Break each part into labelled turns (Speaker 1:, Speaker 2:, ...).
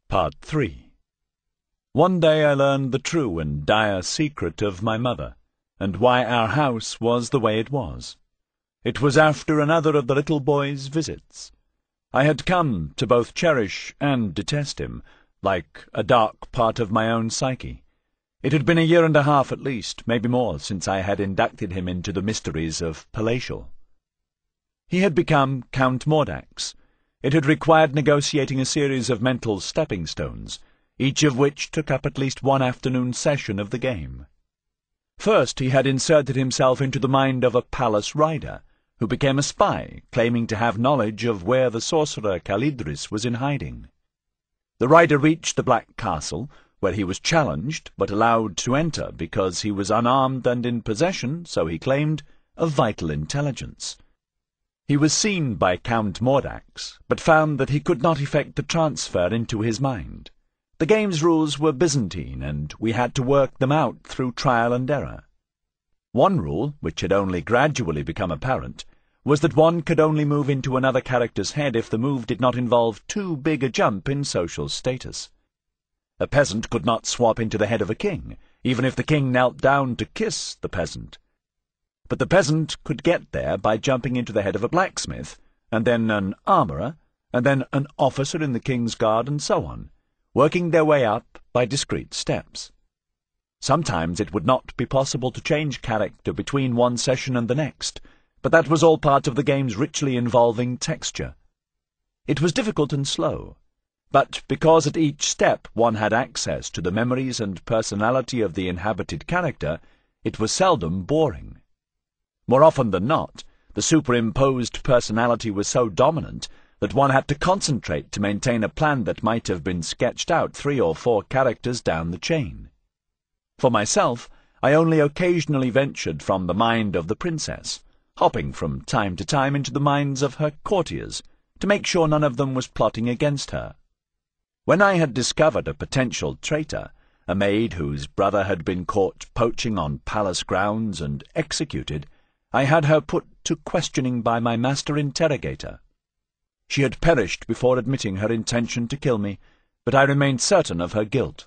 Speaker 1: Part 3. One day I learned the true and dire secret of my mother, and why our house was the way it was. It was after another of the little boy's visits. I had come to both cherish and detest him, like a dark part of my own psyche. It had been a year and a half at least, maybe more, since I had inducted him into the mysteries of Palatial. He had become Count Mordax. It had required negotiating a series of mental stepping stones, each of which took up at least one afternoon session of the game. First, he had inserted himself into the mind of a palace rider, who became a spy, claiming to have knowledge of where the sorcerer Calidris was in hiding. The rider reached the Black Castle, where he was challenged but allowed to enter because he was unarmed and in possession, so he claimed, of vital intelligence. He was seen by Count Mordax, but found that he could not effect the transfer into his mind. The game's rules were Byzantine, and we had to work them out through trial and error. One rule, which had only gradually become apparent, was that one could only move into another character's head if the move did not involve too big a jump in social status. A peasant could not swap into the head of a king, even if the king knelt down to kiss the peasant. But the peasant could get there by jumping into the head of a blacksmith, and then an armourer, and then an officer in the king's guard, and so on, working their way up by discrete steps. Sometimes it would not be possible to change character between one session and the next, but that was all part of the game's richly involving texture. It was difficult and slow, but because at each step one had access to the memories and personality of the inhabited character, it was seldom boring. More often than not, the superimposed personality was so dominant that one had to concentrate to maintain a plan that might have been sketched out 3 or 4 characters down the chain. For myself, I only occasionally ventured from the mind of the princess, hopping from time to time into the minds of her courtiers, to make sure none of them was plotting against her. When I had discovered a potential traitor, a maid whose brother had been caught poaching on palace grounds and executed, I had her put to questioning by my master interrogator. She had perished before admitting her intention to kill me, but I remained certain of her guilt.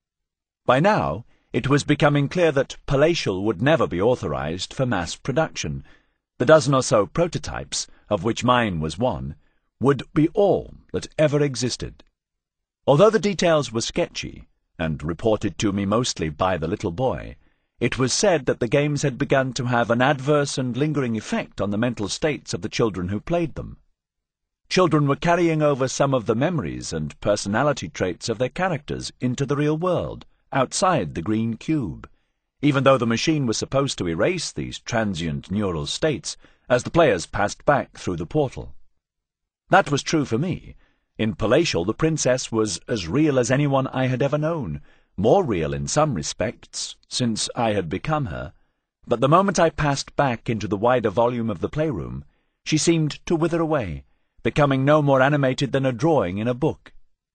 Speaker 1: By now, it was becoming clear that Palatial would never be authorized for mass production. The dozen or so prototypes, of which mine was one, would be all that ever existed. Although the details were sketchy, and reported to me mostly by the little boy, it was said that the games had begun to have an adverse and lingering effect on the mental states of the children who played them. Children were carrying over some of the memories and personality traits of their characters into the real world, outside the green cube, even though the machine was supposed to erase these transient neural states as the players passed back through the portal. That was true for me. In Palatial, the princess was as real as anyone I had ever known, more real in some respects, since I had become her, but the moment I passed back into the wider volume of the playroom, she seemed to wither away, becoming no more animated than a drawing in a book.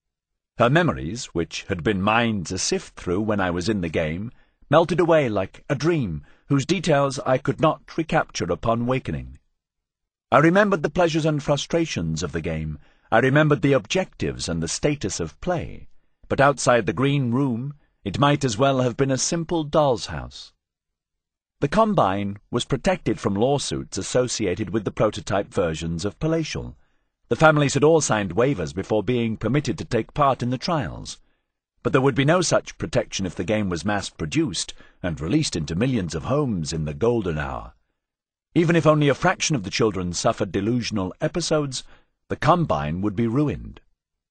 Speaker 1: Her memories, which had been mine to sift through when I was in the game, melted away like a dream whose details I could not recapture upon wakening. I remembered the pleasures and frustrations of the game. I remembered the objectives and the status of play, but outside the green room it might as well have been a simple doll's house. The Combine was protected from lawsuits associated with the prototype versions of Palatial. The families had all signed waivers before being permitted to take part in the trials. But there would be no such protection if the game was mass-produced and released into millions of homes in the golden hour. Even if only a fraction of the children suffered delusional episodes, the Combine would be ruined.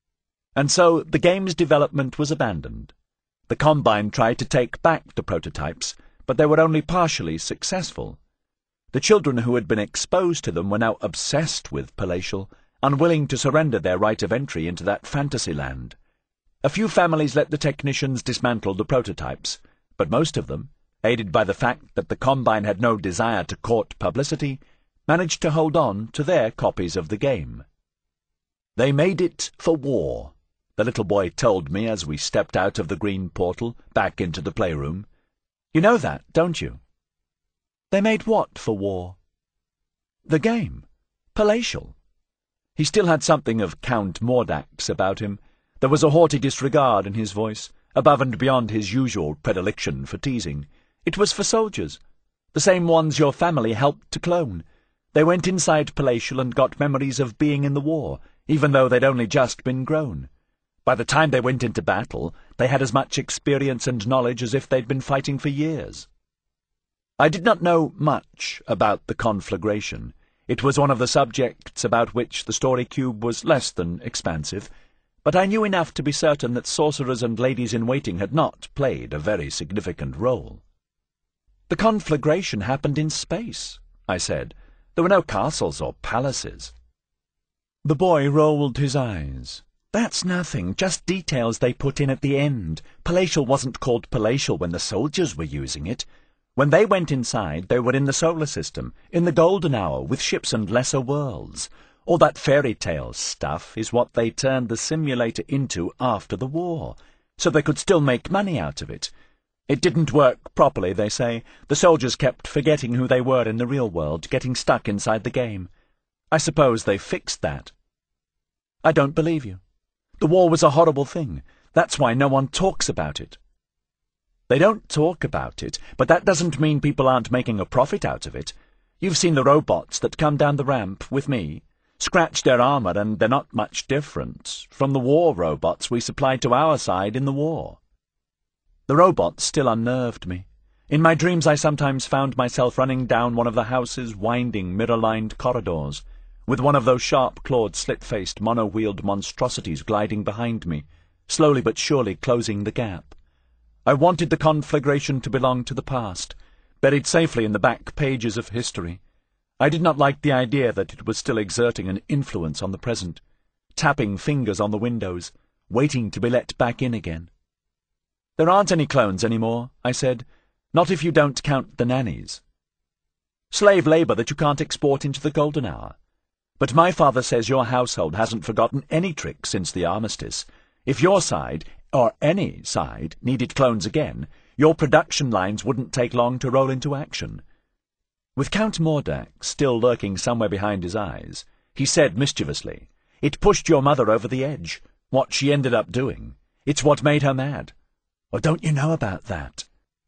Speaker 1: And so the game's development was abandoned. The Combine tried to take back the prototypes, but they were only partially successful. The children who had been exposed to them were now obsessed with Palatial, unwilling to surrender their right of entry into that fantasy land. A few families let the technicians dismantle the prototypes, but most of them, aided by the fact that the Combine had no desire to court publicity, managed to hold on to their copies of the game. They made it for war, the little boy told me as we stepped out of the green portal back into the playroom. You know that, don't you? They made what for war? The game. Palatial. He still had something of Count Mordax about him. There was a haughty disregard in his voice, above and beyond his usual predilection for teasing. It was for soldiers, the same ones your family helped to clone. They went inside Palatial and got memories of being in the war, even though they'd only just been grown. By the time they went into battle, they had as much experience and knowledge as if they'd been fighting for years. I did not know much about the conflagration. It was one of the subjects about which the Story Cube was less than expansive, but I knew enough to be certain that sorcerers and ladies-in-waiting had not played a very significant role. "The conflagration happened in space," I said. "There were no castles or palaces." The boy rolled his eyes. "That's nothing, just details they put in at the end. Palatial wasn't called Palatial when the soldiers were using it. When they went inside, they were in the solar system, in the golden hour, with ships and lesser worlds. All that fairy tale stuff is what they turned the simulator into after the war, so they could still make money out of it. It didn't work properly, they say. The soldiers kept forgetting who they were in the real world, getting stuck inside the game. I suppose they fixed that." "I don't believe you. The war was a horrible thing. That's why no one talks about it." "They don't talk about it, but that doesn't mean people aren't making a profit out of it. You've seen the robots that come down the ramp with me. Scratch their armor and they're not much different from the war robots we supplied to our side in the war." The robots still unnerved me. In my dreams I sometimes found myself running down one of the house's winding, mirror-lined corridors, with one of those sharp-clawed, slit-faced, mono-wheeled monstrosities gliding behind me, slowly but surely closing the gap. I wanted the conflagration to belong to the past, buried safely in the back pages of history. I did not like the idea that it was still exerting an influence on the present, tapping fingers on the windows, waiting to be let back in again. "There aren't any clones anymore," I said. "Not if you don't count the nannies. Slave labor that you can't export into the golden hour. But my father says your household hasn't forgotten any tricks since the armistice. If your side, or any side, needed clones again, your production lines wouldn't take long to roll into action." With Count Mordack still lurking somewhere behind his eyes, he said mischievously, "It pushed your mother over the edge. What she ended up doing. It's what made her mad. Or don't you know about that?"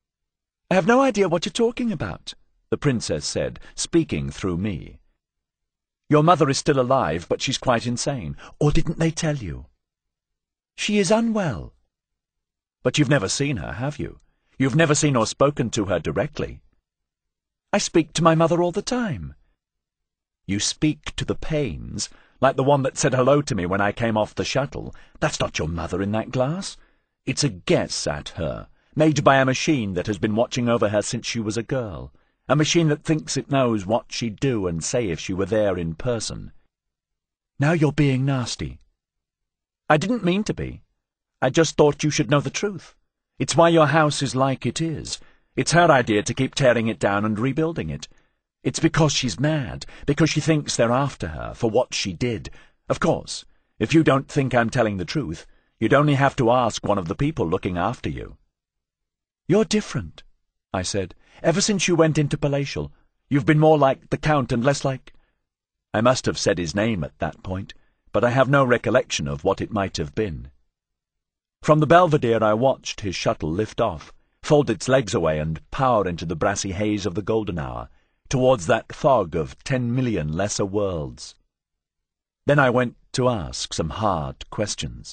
Speaker 1: "I have no idea what you're talking about," the princess said, speaking through me. "Your mother is still alive, but she's quite insane. Or didn't they tell you?" "She is unwell." "But you've never seen her, have you? You've never seen or spoken to her directly." "I speak to my mother all the time." "You speak to the panes, like the one that said hello to me when I came off the shuttle. That's not your mother in that glass. It's a guess at her, made by a machine that has been watching over her since she was a girl, a machine that thinks it knows what she'd do and say if she were there in person." "Now you're being nasty." "I didn't mean to be. I just thought you should know the truth. It's why your house is like it is. It's her idea to keep tearing it down and rebuilding it. It's because she's mad, because she thinks they're after her for what she did. Of course, if you don't think I'm telling the truth, you'd only have to ask one of the people looking after you." "You're different," I said. "Ever since you went into Palatial, you've been more like the Count and less like—" I must have said his name at that point, but I have no recollection of what it might have been. From the Belvedere I watched his shuttle lift off, fold its legs away and power into the brassy haze of the golden hour, towards that fog of 10 million lesser worlds. Then I went to ask some hard questions.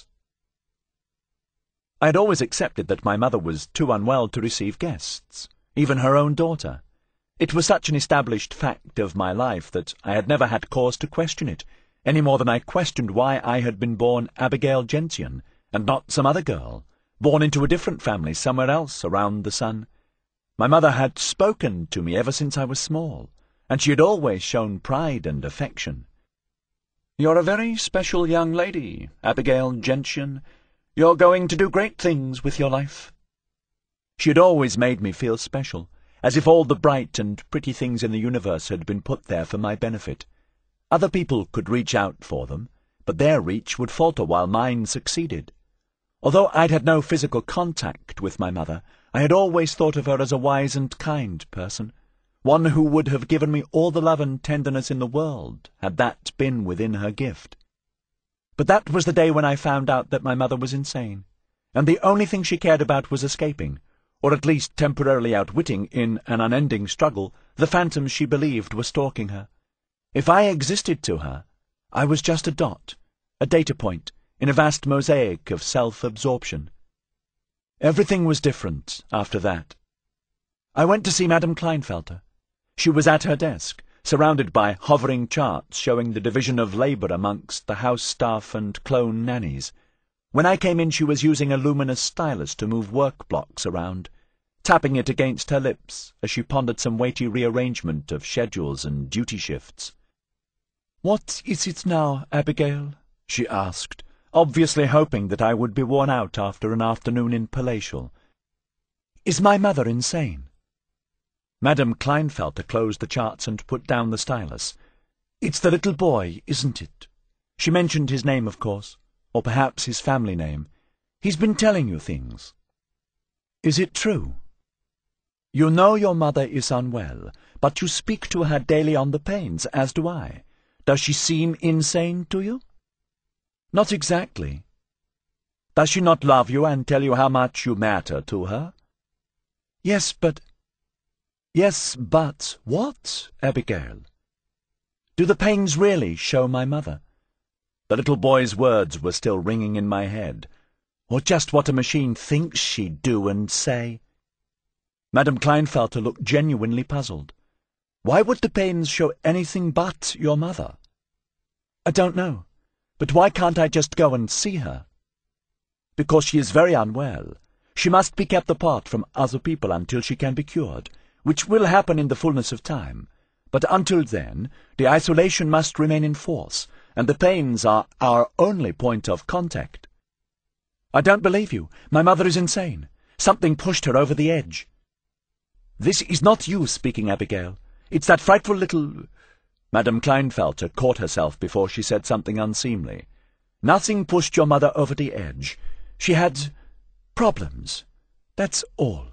Speaker 1: I had always accepted that my mother was too unwell to receive guests, even her own daughter. It was such an established fact of my life that I had never had cause to question it, any more than I questioned why I had been born Abigail Gentian, and not some other girl, born into a different family somewhere else around the sun. My mother had spoken to me ever since I was small, and she had always shown pride and affection. "You're a very special young lady, Abigail Gentian. You're going to do great things with your life." She had always made me feel special, as if all the bright and pretty things in the universe had been put there for my benefit. Other people could reach out for them, but their reach would falter while mine succeeded. Although I'd had no physical contact with my mother, I had always thought of her as a wise and kind person, one who would have given me all the love and tenderness in the world had that been within her gift. But that was the day when I found out that my mother was insane, and the only thing she cared about was escaping, or at least temporarily outwitting, in an unending struggle, the phantoms she believed were stalking her. If I existed to her, I was just a dot, a data point, in a vast mosaic of self-absorption. Everything was different after that. I went to see Madame Kleinfelter. She was at her desk, surrounded by hovering charts showing the division of labour amongst the house staff and clone nannies. When I came in, she was using a luminous stylus to move work blocks around, tapping it against her lips as she pondered some weighty rearrangement of schedules and duty shifts. "What is it now, Abigail?" she asked, obviously hoping that I would be worn out after an afternoon in Palatial. "Is my mother insane?" Madame Kleinfelter closed the charts and put down the stylus. "It's the little boy, isn't it? She mentioned his name, of course, or perhaps his family name. He's been telling you things. Is it true? You know your mother is unwell, but you speak to her daily on the pains, as do I. Does she seem insane to you?" "Not exactly." "Does she not love you and tell you how much you matter to her?" Yes, but what, Abigail? Do the pains really show my mother?" The little boy's words were still ringing in my head. Or just what a machine thinks she'd do and say. Madame Kleinfelter looked genuinely puzzled. "Why would the pains show anything but your mother?" "I don't know. But why can't I just go and see her?" "Because she is very unwell. She must be kept apart from other people until she can be cured, which will happen in the fullness of time. But until then, the isolation must remain in force, and the pains are our only point of contact." "I don't believe you. My mother is insane. Something pushed her over the edge." "This is not you speaking, Abigail. It's that frightful little—" Madame Kleinfelter caught herself before she said something unseemly. "Nothing pushed your mother over the edge. She had problems. That's all.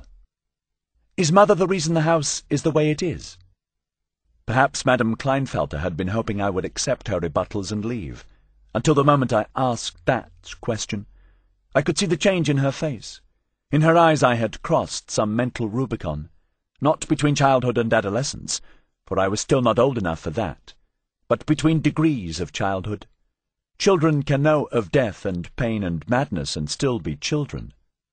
Speaker 1: Is Mother the reason the house is the way it is?" Perhaps Madame Kleinfelter had been hoping I would accept her rebuttals and leave, until the moment I asked that question. I could see the change in her face. In her eyes I had crossed some mental Rubicon, not between childhood and adolescence, for I was still not old enough for that, but between degrees of childhood. Children can know of death and pain and madness and still be children.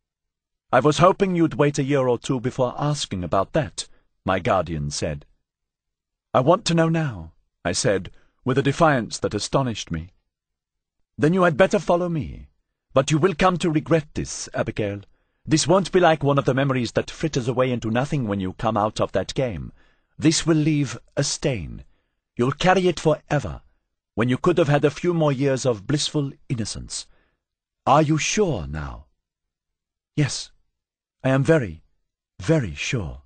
Speaker 1: "I was hoping you'd wait a year or two before asking about that," my guardian said. "I want to know now," I said, with a defiance that astonished me. "Then you had better follow me. But you will come to regret this, Abigail. This won't be like one of the memories that fritters away into nothing when you come out of that game. This will leave a stain. You'll carry it forever, when you could have had a few more years of blissful innocence. Are you sure now?" "Yes, I am very, very sure."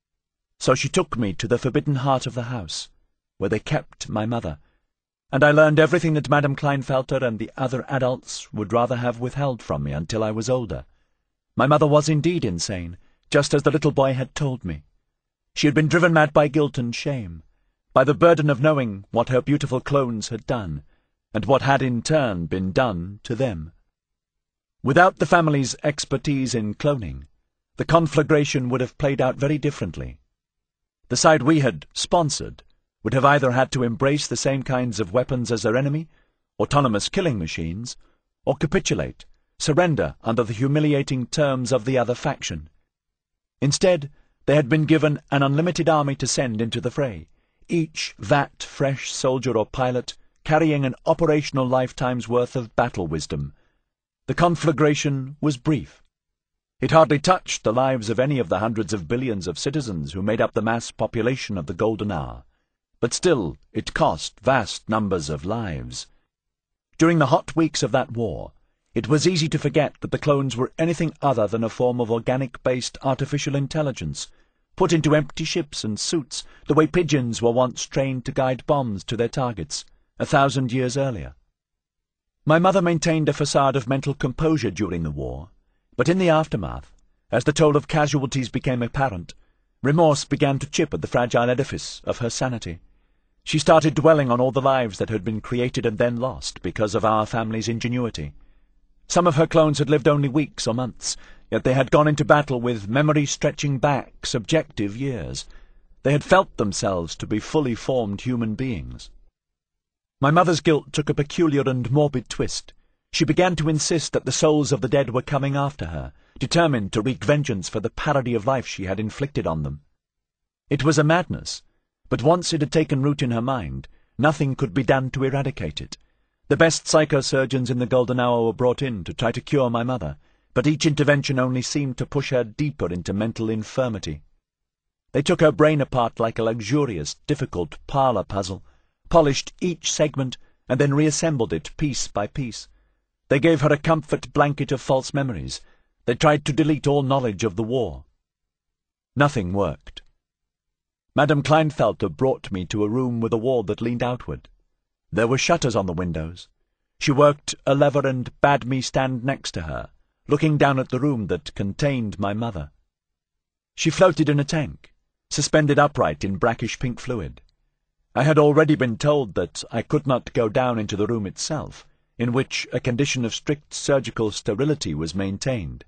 Speaker 1: So she took me to the forbidden heart of the house, where they kept my mother, and I learned everything that Madame Kleinfelter and the other adults would rather have withheld from me until I was older. My mother was indeed insane, just as the little boy had told me. She had been driven mad by guilt and shame, by the burden of knowing what her beautiful clones had done, and what had in turn been done to them. Without the family's expertise in cloning, the conflagration would have played out very differently. The side we had sponsored would have either had to embrace the same kinds of weapons as their enemy, autonomous killing machines, or capitulate, surrender under the humiliating terms of the other faction. Instead, they had been given an unlimited army to send into the fray, each vat-fresh soldier or pilot carrying an operational lifetime's worth of battle wisdom. The conflagration was brief. It hardly touched the lives of any of the hundreds of billions of citizens who made up the mass population of the Golden Hour, but still it cost vast numbers of lives. During the hot weeks of that war, it was easy to forget that the clones were anything other than a form of organic-based artificial intelligence, put into empty ships and suits the way pigeons were once trained to guide bombs to their targets 1,000 years earlier. My mother maintained a facade of mental composure during the war, but in the aftermath, as the toll of casualties became apparent, remorse began to chip at the fragile edifice of her sanity. She started dwelling on all the lives that had been created and then lost because of our family's ingenuity. Some of her clones had lived only weeks or months, yet they had gone into battle with memory stretching back subjective years. They had felt themselves to be fully formed human beings. My mother's guilt took a peculiar and morbid twist. She began to insist that the souls of the dead were coming after her, determined to wreak vengeance for the parody of life she had inflicted on them. It was a madness, but once it had taken root in her mind, nothing could be done to eradicate it. The best psychosurgeons in the golden hour were brought in to try to cure my mother, but each intervention only seemed to push her deeper into mental infirmity. They took her brain apart like a luxurious, difficult parlour puzzle, polished each segment, and then reassembled it piece by piece. They gave her a comfort blanket of false memories. They tried to delete all knowledge of the war. Nothing worked. Madame Kleinfelter brought me to a room with a wall that leaned outward. There were shutters on the windows. She worked a lever and bade me stand next to her, looking down at the room that contained my mother. She floated in a tank, suspended upright in brackish pink fluid. I had already been told that I could not go down into the room itself, in which a condition of strict surgical sterility was maintained.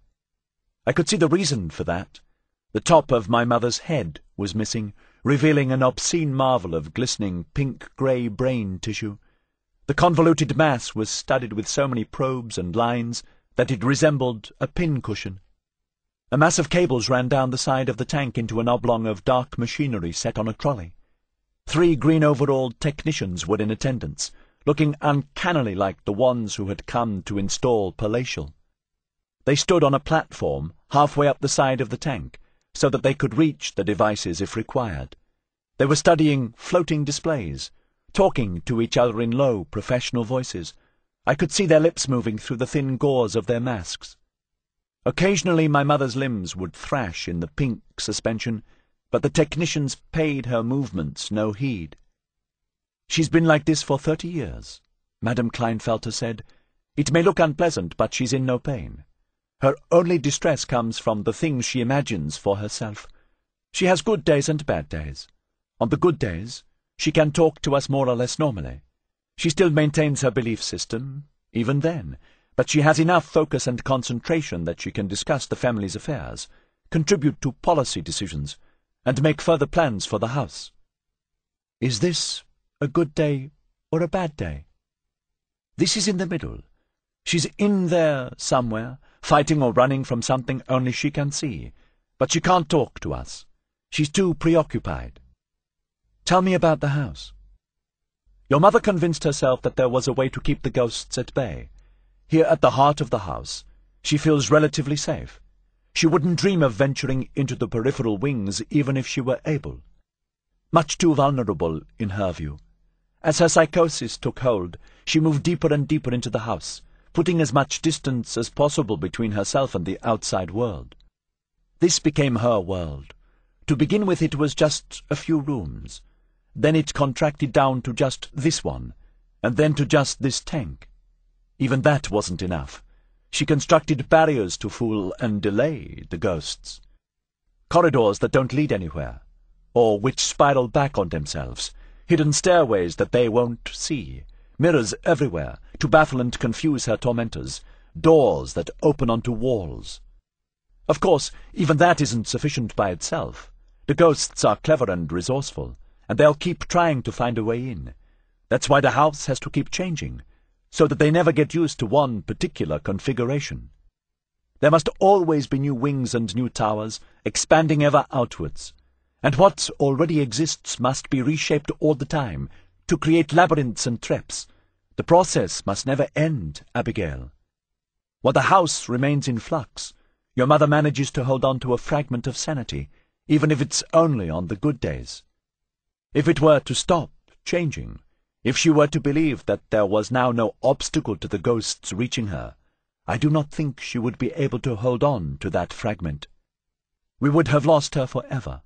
Speaker 1: I could see the reason for that. The top of my mother's head was missing, revealing an obscene marvel of glistening pink-grey brain tissue. The convoluted mass was studded with so many probes and lines that it resembled a pin-cushion. A mass of cables ran down the side of the tank into an oblong of dark machinery set on a trolley. 3 green-overalled technicians were in attendance, looking uncannily like the ones who had come to install Palatial. They stood on a platform halfway up the side of the tank, so that they could reach the devices if required. They were studying floating displays, talking to each other in low, professional voices. I could see their lips moving through the thin gauze of their masks. Occasionally my mother's limbs would thrash in the pink suspension, but the technicians paid her movements no heed. "She's been like this for 30 years," Madame Kleinfelter said. "It may look unpleasant, but she's in no pain. Her only distress comes from the things she imagines for herself. She has good days and bad days. On the good days, she can talk to us more or less normally. She still maintains her belief system, even then, but she has enough focus and concentration that she can discuss the family's affairs, contribute to policy decisions, and make further plans for the house." "Is this a good day or a bad day?" "This is in the middle. She's in there somewhere, fighting or running from something only she can see, but she can't talk to us. She's too preoccupied." "Tell me about the house." "Your mother convinced herself that there was a way to keep the ghosts at bay. Here at the heart of the house, she feels relatively safe. She wouldn't dream of venturing into the peripheral wings even if she were able. Much too vulnerable, in her view. As her psychosis took hold, she moved deeper and deeper into the house, putting as much distance as possible between herself and the outside world. This became her world. To begin with, it was just a few rooms. Then it contracted down to just this one, and then to just this tank. Even that wasn't enough. She constructed barriers to fool and delay the ghosts. Corridors that don't lead anywhere, or which spiral back on themselves, hidden stairways that they won't see, mirrors everywhere to baffle and confuse her tormentors, doors that open onto walls. Of course, even that isn't sufficient by itself. The ghosts are clever and resourceful, and they'll keep trying to find a way in. That's why the house has to keep changing, so that they never get used to one particular configuration. There must always be new wings and new towers, expanding ever outwards. And what already exists must be reshaped all the time, to create labyrinths and traps. The process must never end, Abigail. While the house remains in flux, your mother manages to hold on to a fragment of sanity, even if it's only on the good days. If it were to stop changing, if she were to believe that there was now no obstacle to the ghosts reaching her, I do not think she would be able to hold on to that fragment. We would have lost her forever.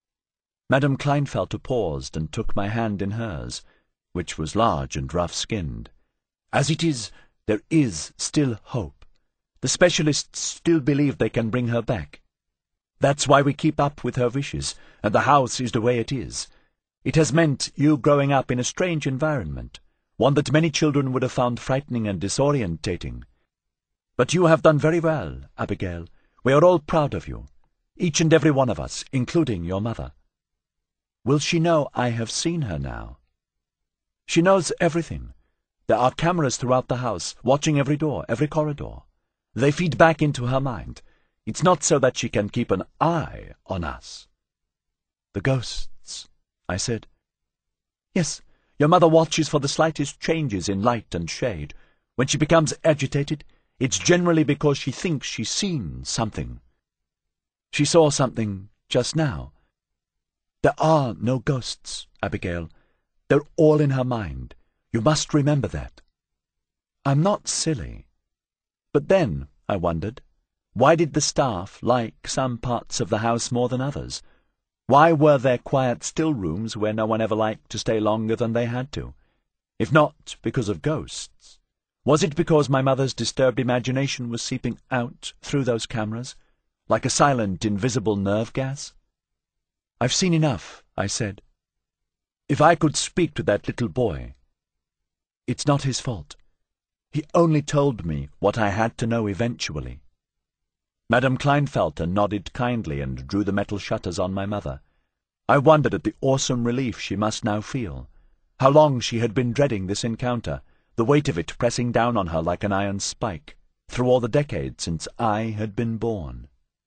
Speaker 1: Madame Kleinfelter paused and took my hand in hers, which was large and rough-skinned. "As it is, there is still hope. The specialists still believe they can bring her back. That's why we keep up with her wishes, and the house is the way it is. It has meant you growing up in a strange environment, one that many children would have found frightening and disorientating. But you have done very well, Abigail. We are all proud of you, each and every one of us, including your mother. Will she know I have seen her now? She knows everything. There are cameras throughout the house, watching every door, every corridor. They feed back into her mind. It's not so that she can keep an eye on us. The ghosts, I said. Yes, your mother watches for the slightest changes in light and shade. When she becomes agitated, it's generally because she thinks she's seen something. She saw something just now. There are no ghosts, Abigail. They're all in her mind. You must remember that. I'm not silly. But then, I wondered, why did the staff like some parts of the house more than others? Why were there quiet, still rooms where no one ever liked to stay longer than they had to? If not because of ghosts, was it because my mother's disturbed imagination was seeping out through those cameras, like a silent, invisible nerve gas? I've seen enough, I said. If I could speak to that little boy. It's not his fault. He only told me what I had to know eventually. Madame Kleinfelter nodded kindly and drew the metal shutters on my mother. I wondered at the awesome relief she must now feel. How long she had been dreading this encounter, the weight of it pressing down on her like an iron spike, through all the decades since I had been born.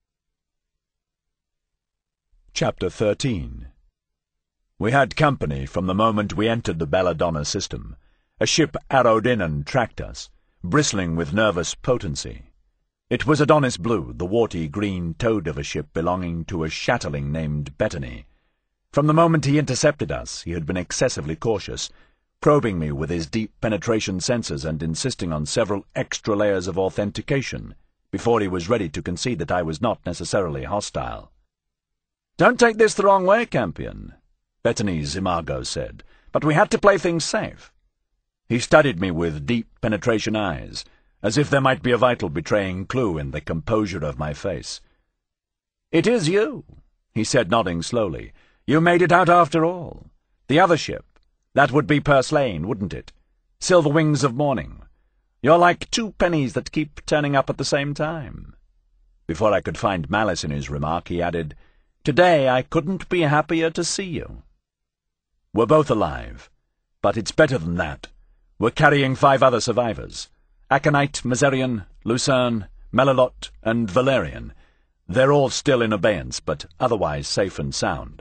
Speaker 1: Chapter 13. We had company from the moment we entered the Belladonna system. A ship arrowed in and tracked us, bristling with nervous potency. It was Adonis Blue, the warty green toad of a ship belonging to a chatterling named Bettany. From the moment he intercepted us, he had been excessively cautious, probing me with his deep penetration sensors and insisting on several extra layers of authentication before he was ready to concede that I was not necessarily hostile. "Don't take this the wrong way, Campion," Bettany's imago said, "but we had to play things safe." He studied me with deep penetration eyes, as if there might be a vital betraying clue in the composure of my face. "It is you," he said, nodding slowly. "You made it out after all. The other ship, that would be Purslane, wouldn't it? Silver Wings of Morning. You're like two pennies that keep turning up at the same time." Before I could find malice in his remark, he added, "Today I couldn't be happier to see you." We're both alive, but it's better than that. We're carrying 5 other survivors. Aconite, Mazerian, Lucerne, Melilot, and Valerian. They're all still in abeyance, but otherwise safe and sound.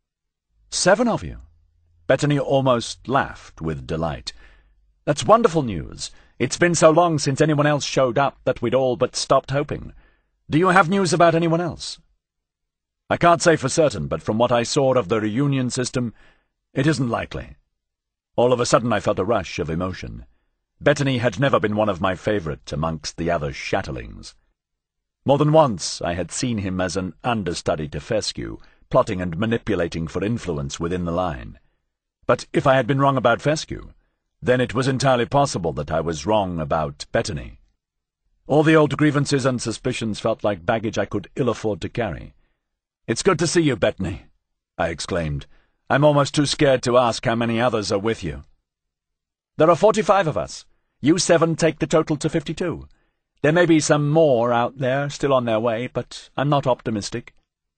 Speaker 1: 7 of you? Bettany almost laughed with delight. That's wonderful news. It's been so long since anyone else showed up that we'd all but stopped hoping. Do you have news about anyone else? I can't say for certain, but from what I saw of the reunion system, it isn't likely. All of a sudden I felt a rush of emotion. Bettany had never been one of my favourite amongst the other chatterlings. More than once I had seen him as an understudy to Fescue, plotting and manipulating for influence within the line. But if I had been wrong about Fescue, then it was entirely possible that I was wrong about Bettany. All the old grievances and suspicions felt like baggage I could ill afford to carry. "It's good to see you, Bettany," I exclaimed. "I'm almost too scared to ask how many others are with you." "There are 45 of us. You 7 take the total to 52. There may be some more out there still on their way, but I'm not optimistic."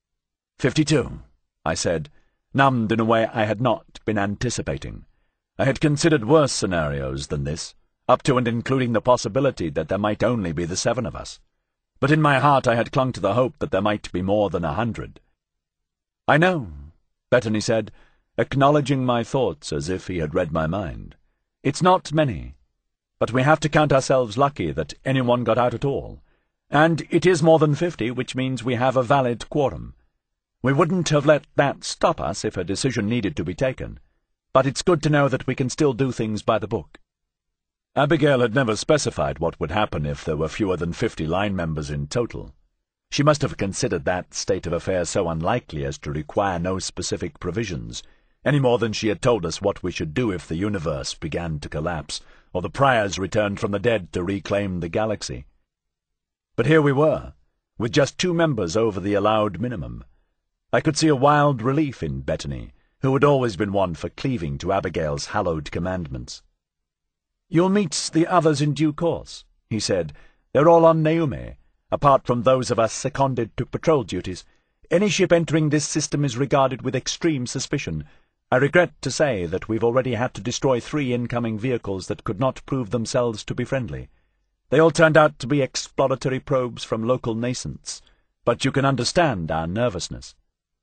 Speaker 1: 52, I said, numbed in a way I had not been anticipating. I had considered worse scenarios than this, up to and including the possibility that there might only be the 7 of us. But in my heart I had clung to the hope that there might be more than 100. "I know," Bettany said, acknowledging my thoughts as if he had read my mind. "It's not many, but we have to count ourselves lucky that anyone got out at all. And it is more than 50, which means we have a valid quorum. We wouldn't have let that stop us if a decision needed to be taken, but it's good to know that we can still do things by the book." Abigail had never specified what would happen if there were fewer than 50 line members in total. She must have considered that state of affairs so unlikely as to require no specific provisions, any more than she had told us what we should do if the universe began to collapse, or the Priors returned from the dead to reclaim the galaxy. But here we were, with just 2 members over the allowed minimum. I could see a wild relief in Bettany, who had always been one for cleaving to Abigail's hallowed commandments. "You'll meet the others in due course," he said. "They're all on Neume, apart from those of us seconded to patrol duties. Any ship entering this system is regarded with extreme suspicion. I regret to say that we've already had to destroy 3 incoming vehicles that could not prove themselves to be friendly. They all turned out to be exploratory probes from local nascents, but you can understand our nervousness."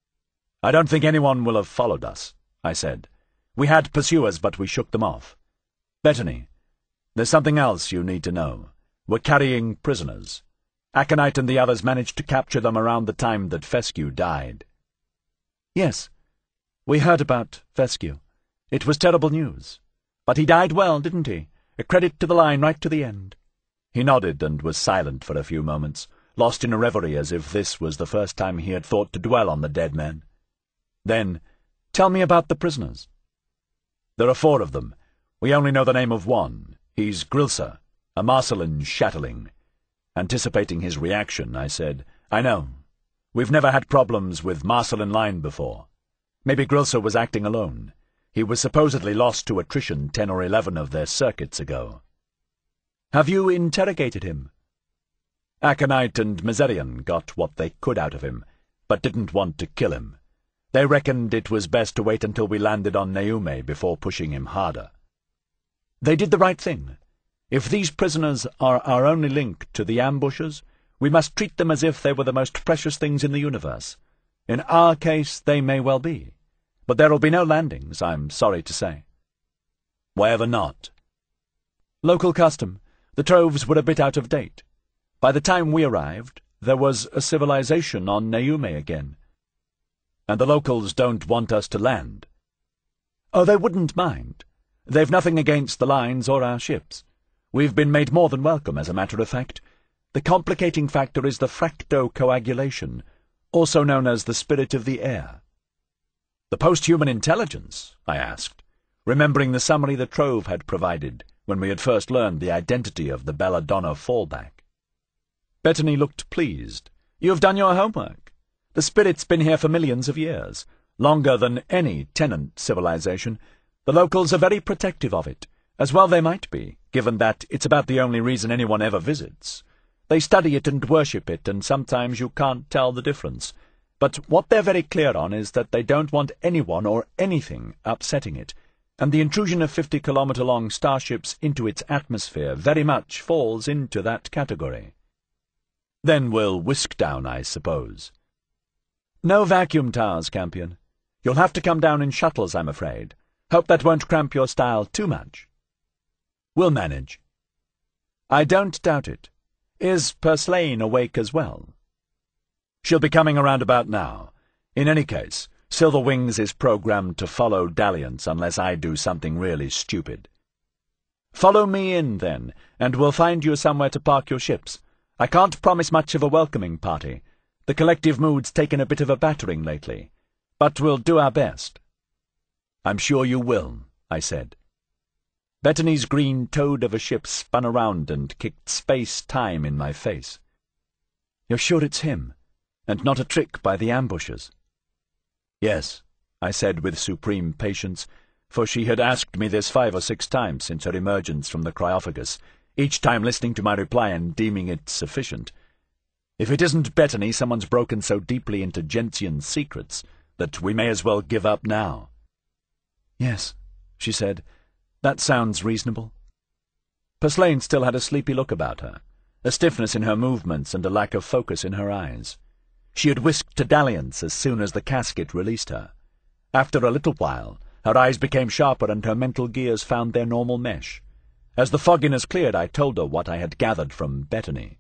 Speaker 1: "I don't think anyone will have followed us," I said. "We had pursuers, but we shook them off. Bettany, there's something else you need to know. We're carrying prisoners. Aconite and the others managed to capture them around the time that Fescue died." "Yes, we heard about Fescue. It was terrible news. But he died well, didn't he? A credit to the line right to the end." He nodded and was silent for a few moments, lost in a reverie as if this was the first time he had thought to dwell on the dead man. Then, "Tell me about the prisoners." "There are 4 of them. We only know the name of one. He's Grilsa, a Marcelin Shatterling." Anticipating his reaction, I said, "I know. We've never had problems with Marcelin Line before. Maybe Grilsa was acting alone. He was supposedly lost to attrition 10 or 11 of their circuits ago." "Have you interrogated him?" "Aconite and Miserian got what they could out of him, but didn't want to kill him. They reckoned it was best to wait until we landed on Neume before pushing him harder." "They did the right thing. If these prisoners are our only link to the ambushers, we must treat them as if they were the most precious things in the universe. In our case, they may well be. But there'll be no landings, I'm sorry to say." "Why ever not?" "Local custom. The troves were a bit out of date. By the time we arrived, there was a civilization on Neume again." "And the locals don't want us to land?" "Oh, they wouldn't mind. They've nothing against the lines or our ships. We've been made more than welcome, as a matter of fact. The complicating factor is the fractocoagulation, also known as the spirit of the air." "The post-human intelligence?" I asked, remembering the summary the Trove had provided when we had first learned the identity of the Belladonna fallback. Bettany looked pleased. "You've done your homework. The spirit's been here for millions of years, longer than any tenant civilization. The locals are very protective of it, as well they might be, given that it's about the only reason anyone ever visits. They study it and worship it, and sometimes you can't tell the difference. But what they're very clear on is that they don't want anyone or anything upsetting it, and the intrusion of 50-kilometre-long starships into its atmosphere very much falls into that category." "Then we'll whisk down, I suppose." "No vacuum towers, Campion. You'll have to come down in shuttles, I'm afraid. Hope that won't cramp your style too much." "We'll manage." "I don't doubt it. Is Purslane awake as well?" "She'll be coming around about now. In any case, Silver Wings is programmed to follow Dalliance unless I do something really stupid." "Follow me in, then, and we'll find you somewhere to park your ships. I can't promise much of a welcoming party. The collective mood's taken a bit of a battering lately. But we'll do our best." "I'm sure you will," I said. Bettany's green toad of a ship spun around and kicked space-time in my face. "You're sure it's him, and not a trick by the ambushers?" "Yes," I said with supreme patience, for she had asked me this 5 or 6 times since her emergence from the cryophagus, each time listening to my reply and deeming it sufficient. "If it isn't Bettany, someone's broken so deeply into Gentian secrets that we may as well give up now." "Yes," she said. "That sounds reasonable." Purslane still had a sleepy look about her, a stiffness in her movements and a lack of focus in her eyes. She had whisked to Dalliance as soon as the casket released her. After a little while, her eyes became sharper and her mental gears found their normal mesh. As the fogginess cleared, I told her what I had gathered from Bettany.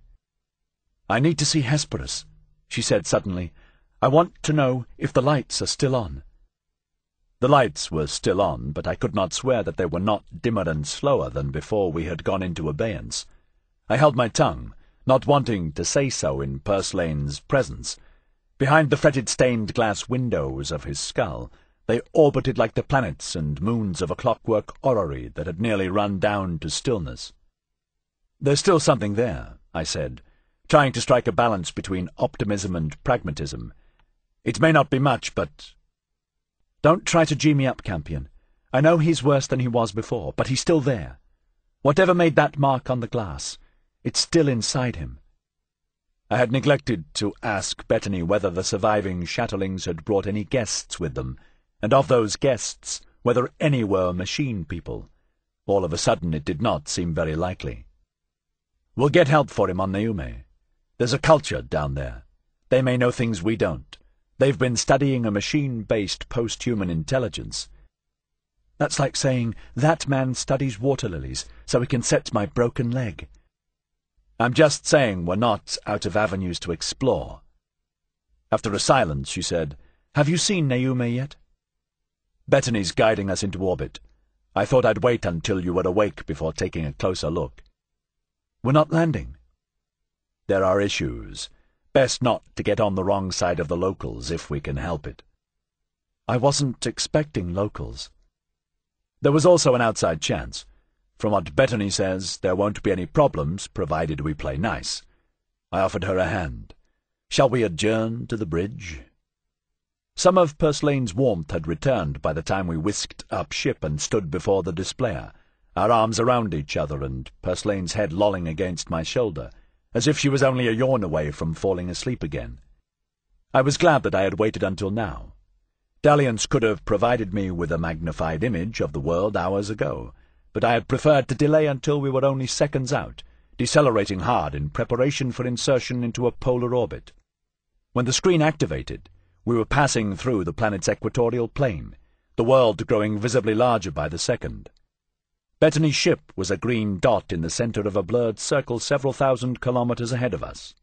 Speaker 1: "I need to see Hesperus," she said suddenly. "I want to know if the lights are still on." The lights were still on, but I could not swear that they were not dimmer and slower than before we had gone into abeyance. I held my tongue, not wanting to say so in Purslane's presence. Behind the fretted stained glass windows of his skull, they orbited like the planets and moons of a clockwork orrery that had nearly run down to stillness. "There's still something there," I said, trying to strike a balance between optimism and pragmatism. "It may not be much, but—"
Speaker 2: Don't try to G me up, Campion. I know he's worse than he was before, but he's still there. Whatever made that mark on the glass, it's still inside him. I had neglected to ask Bettany whether the surviving Shatterlings had brought any guests with them, and of those guests, whether any were machine people. All of a sudden it did not seem very likely. We'll get help for him on Neume. There's a culture down there. They may know things we don't. They've been studying a machine-based post-human intelligence. That's like saying, that man studies water lilies, so he can set my broken leg. I'm just saying we're not out of avenues to explore. After a silence, she said, Have you seen Neume yet? Bettany's guiding us into orbit. I thought I'd wait until you were awake before taking a closer look. We're not landing. There are issues. Best not to get on the wrong side of the locals if we can help it. I wasn't expecting locals. There was also an outside chance. From what Bettany says, there won't be any problems, provided we play nice. I offered her a hand. Shall we adjourn to the bridge? Some of Purslane's warmth had returned by the time we whisked up ship and stood before the displayer, our arms around each other and Purslane's head lolling against my shoulder, as if she was only a yawn away from falling asleep again. I was glad that I had waited until now. Dalliance could have provided me with a magnified image of the world hours ago, but I had preferred to delay until we were only seconds out, decelerating hard in preparation for insertion into a polar orbit. When the screen activated, we were passing through the planet's equatorial plane, the world growing visibly larger by the second. Bettany's ship was a green dot in the center of a blurred circle several thousand kilometers ahead of us.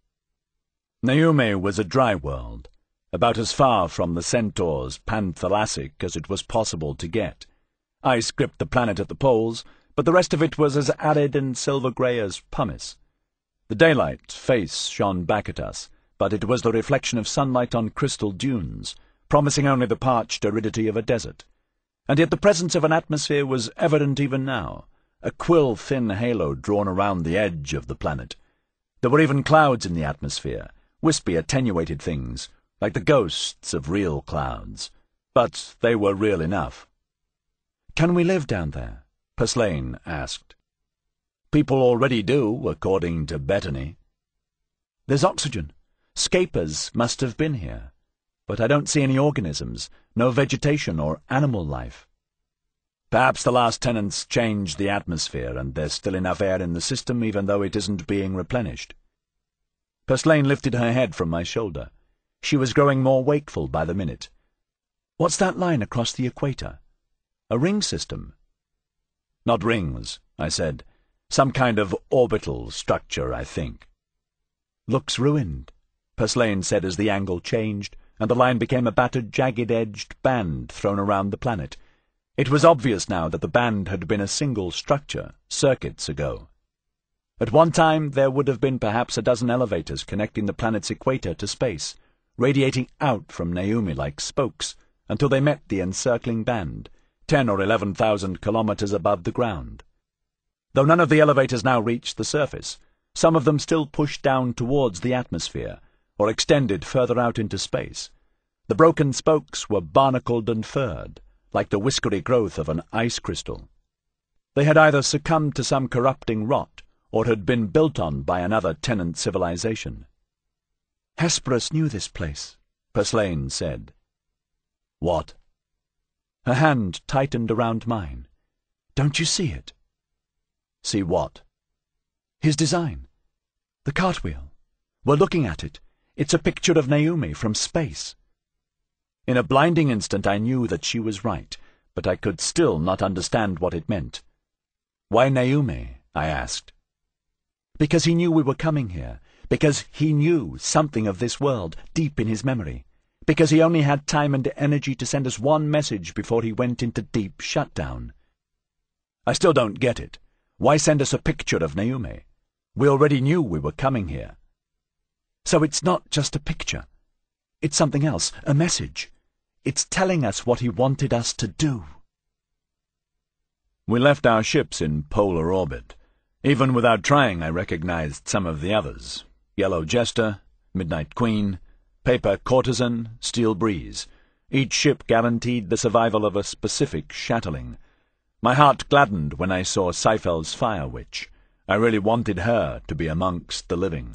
Speaker 2: Neume was a dry world, about as far from the Centaur's Panthalassic as it was possible to get. Ice gripped the planet at the poles, but the rest of it was as arid and silver-grey as pumice. The daylight face shone back at us, but it was the reflection of sunlight on crystal dunes, promising only the parched aridity of a desert. And yet the presence of an atmosphere was evident even now, a quill-thin halo drawn around the edge of the planet. There were even clouds in the atmosphere, wispy, attenuated things, like the ghosts of real clouds. But they were real enough. "Can we live down there?" Purslane asked. "People already do, according to Bettany." "There's oxygen. Scapers must have been here. But I don't see any organisms, no vegetation or animal life." "Perhaps the last tenants changed the atmosphere, and there's still enough air in the system even though it isn't being replenished." Purslane lifted her head from my shoulder. She was growing more wakeful by the minute. "What's that line across the equator? A ring system?" "Not rings," I said. "Some kind of orbital structure, I think." "Looks ruined," Purslane said as the angle changed, and the line became a battered, jagged-edged band thrown around the planet. It was obvious now that the band had been a single structure, circuits ago. At one time there would have been perhaps a dozen elevators connecting the planet's equator to space, radiating out from Neume like spokes, until they met the encircling band, 10 or 11,000 kilometers above the ground. Though none of the elevators now reached the surface, some of them still pushed down towards the atmosphere, or extended further out into space. The broken spokes were barnacled and furred, like the whiskery growth of an ice crystal. They had either succumbed to some corrupting rot, or had been built on by another tenant civilization. "Hesperus knew this place," Purslane said. "What?" Her hand tightened around mine. "Don't you see it?" "See what?" "His design. The cartwheel. We're looking at it. It's a picture of Neume from space." In a blinding instant I knew that she was right, but I could still not understand what it meant. "Why Neume?" I asked. "Because he knew we were coming here. Because he knew something of this world deep in his memory. Because he only had time and energy to send us one message before he went into deep shutdown." "I still don't get it. Why send us a picture of Neume? We already knew we were coming here." "So it's not just a picture. It's something else, a message. It's telling us what he wanted us to do." We left our ships in polar orbit. Even without trying, I recognized some of the others. Yellow Jester, Midnight Queen, Paper Courtesan, Steel Breeze.
Speaker 1: Each ship guaranteed the survival of a specific shatterling. My heart gladdened when I saw Seifel's Fire Witch. I really wanted her to be amongst the living.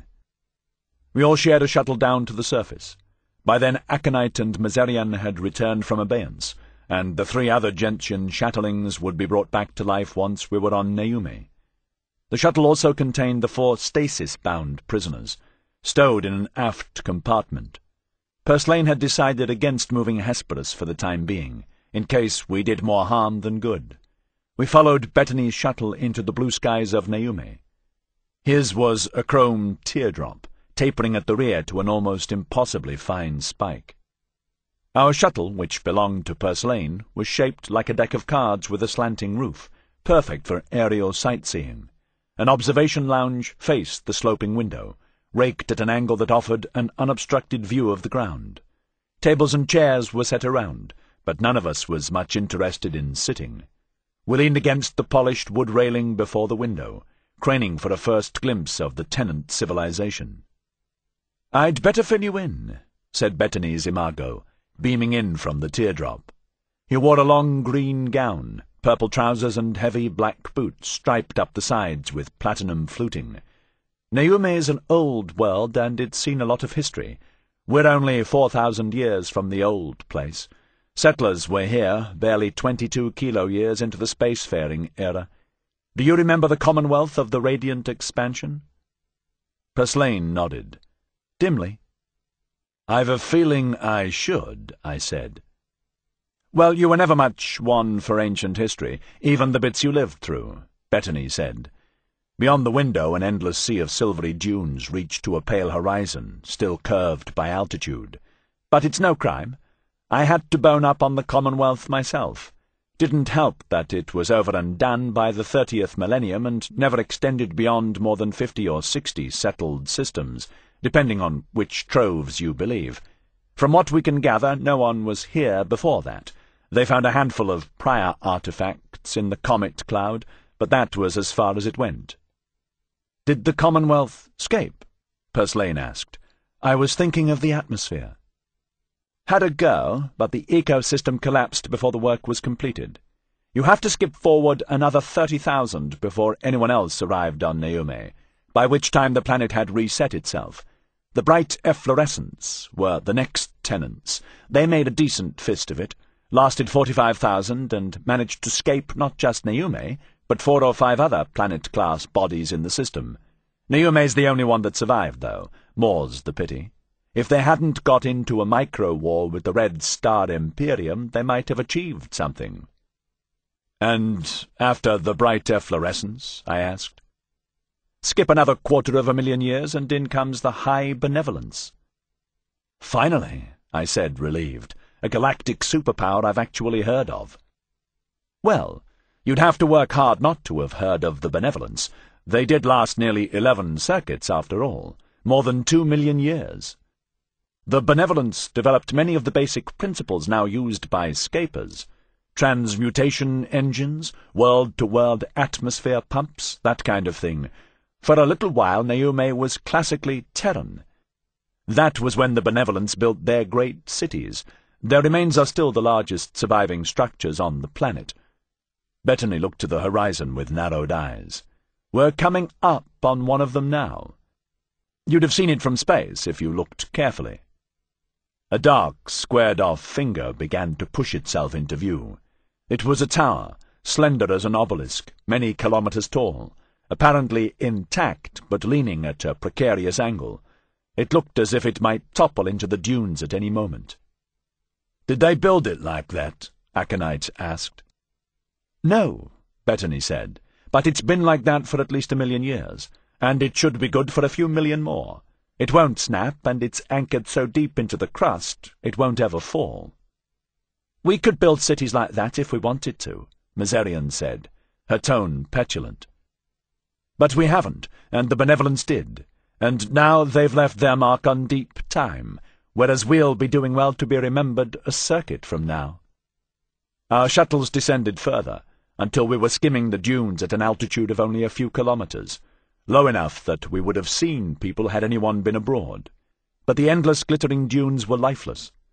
Speaker 1: We all shared a shuttle down to the surface. By then Aconite and Mazerian had returned from abeyance, and the 3 other gentian shatterlings would be brought back to life once we were on Neume. The shuttle also contained the 4 stasis-bound prisoners, stowed in an aft compartment. Purslane had decided against moving Hesperus for the time being, in case we did more harm than good. We followed Bettany's shuttle into the blue skies of Neume. His was a chrome teardrop, tapering at the rear to an almost impossibly fine spike. Our shuttle, which belonged to Purslane, was shaped like a deck of cards with a slanting roof, perfect for aerial sightseeing. An observation lounge faced the sloping window, raked at an angle that offered an unobstructed view of the ground. Tables and chairs were set around, but none of us was much interested in sitting. We leaned against the polished wood railing before the window, craning for a first glimpse of the tenant civilization. "I'd better fill you in," said Bettany's imago, beaming in from the teardrop. He wore a long green gown, purple trousers and heavy black boots striped up the sides with platinum fluting. Neume is an old world, and it's seen a lot of history. We're only 4,000 years from the old place. Settlers were here barely 22 kilo-years into the spacefaring era. Do you remember the Commonwealth of the Radiant Expansion? Purslane nodded. Dimly. "I've a feeling I should," I said. "Well, you were never much one for ancient history, even the bits you lived through," Bettany said. Beyond the window an endless sea of silvery dunes reached to a pale horizon, still curved by altitude. But it's no crime. I had to bone up on the Commonwealth myself. Didn't help that it was over and done by the 30th millennium and never extended beyond more than 50 or 60 settled systems, depending on which troves you believe. From what we can gather, no one was here before that. They found a handful of prior artifacts in the comet cloud, but that was as far as it went. "Did the Commonwealth escape?" Purslane asked. "I was thinking of the atmosphere." "Had a go, but the ecosystem collapsed before the work was completed. You have to skip forward another 30,000 before anyone else arrived on Neume, by which time the planet had reset itself. The bright efflorescents were the next tenants. They made a decent fist of it, lasted 45,000, and managed to escape not just Neume, but 4 or 5 other planet-class bodies in the system. Neume's the only one that survived, though. More's the pity. If they hadn't got into a micro-war with the Red Star Imperium, they might have achieved something." "And after the bright efflorescence?" I asked. "Skip another 250,000 years, and in comes the High Benevolence." "Finally," I said, relieved, "a galactic superpower I've actually heard of." "Well, you'd have to work hard not to have heard of the Benevolence. They did last nearly 11 circuits, after all, more than 2 million years. The Benevolence developed many of the basic principles now used by scapers. Transmutation engines, world-to-world atmosphere pumps, that kind of thing. For a little while Neume was classically Terran. That was when the Benevolence built their great cities. Their remains are still the largest surviving structures on the planet." Bettany looked to the horizon with narrowed eyes. "We're coming up on one of them now. You'd have seen it from space if you looked carefully." A dark, squared-off finger began to push itself into view. It was a tower, slender as an obelisk, many kilometers tall, apparently intact but leaning at a precarious angle. It looked as if it might topple into the dunes at any moment. "Did they build it like that?" Aconite asked. "No," Bettany said, "but it's been like that for at least 1 million years, and it should be good for a few million more. It won't snap, and it's anchored so deep into the crust it won't ever fall." "We could build cities like that if we wanted to," Mazerian said, her tone petulant. "But we haven't, and the Benevolence did, and now they've left their mark on deep time, whereas we'll be doing well to be remembered a circuit from now." Our shuttles descended further, until we were skimming the dunes at an altitude of only a few kilometers, low enough that we would have seen people had anyone been abroad. But the endless glittering dunes were lifeless.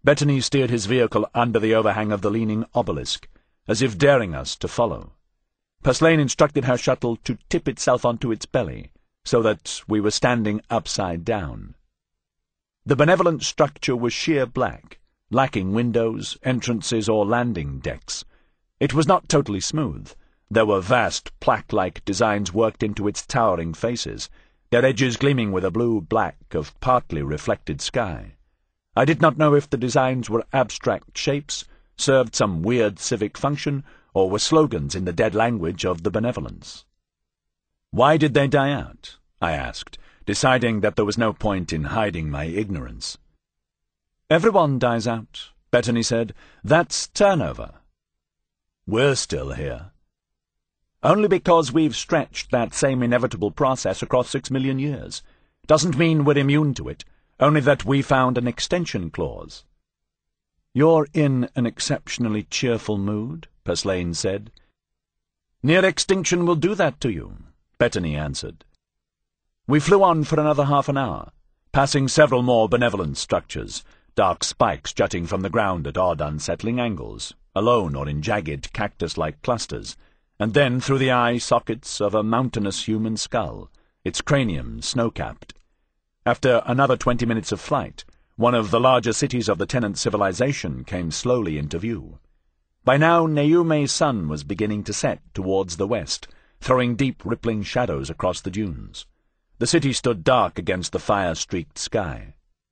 Speaker 2: Bettany steered his vehicle under the overhang of the leaning obelisk, as if daring us to follow. Purslane instructed her shuttle to tip itself onto its belly, so that we were standing upside down. The benevolent structure was sheer black, lacking windows, entrances, or landing decks. It was not totally smooth. There were vast plaque-like designs worked into its towering faces, their edges gleaming with a blue-black of partly reflected sky. I did not know if the designs were abstract shapes, served some weird civic function, or were slogans in the dead language of the benevolence. "Why did they die out?" I asked, deciding that there was no point in hiding my ignorance. "Everyone dies out," Bettany said. "That's turnover." "We're still here." "Only because we've stretched that same inevitable process across 6 million years. Doesn't mean we're immune to it, only that we found an extension clause." "You're in an exceptionally cheerful mood," Purslane said. "Near extinction will do that to you," Bettany answered. We flew on for another half an hour, passing several more benevolent structures, dark spikes jutting from the ground at odd, unsettling angles, alone or in jagged, cactus-like clusters, and then through the eye sockets of a mountainous human skull, its cranium snow-capped. After another 20 minutes of flight, one of the larger cities of the tenant civilization came slowly into view. By now Neume's sun was beginning to set towards the west, throwing deep rippling shadows across the dunes. The city stood dark against the fire-streaked sky.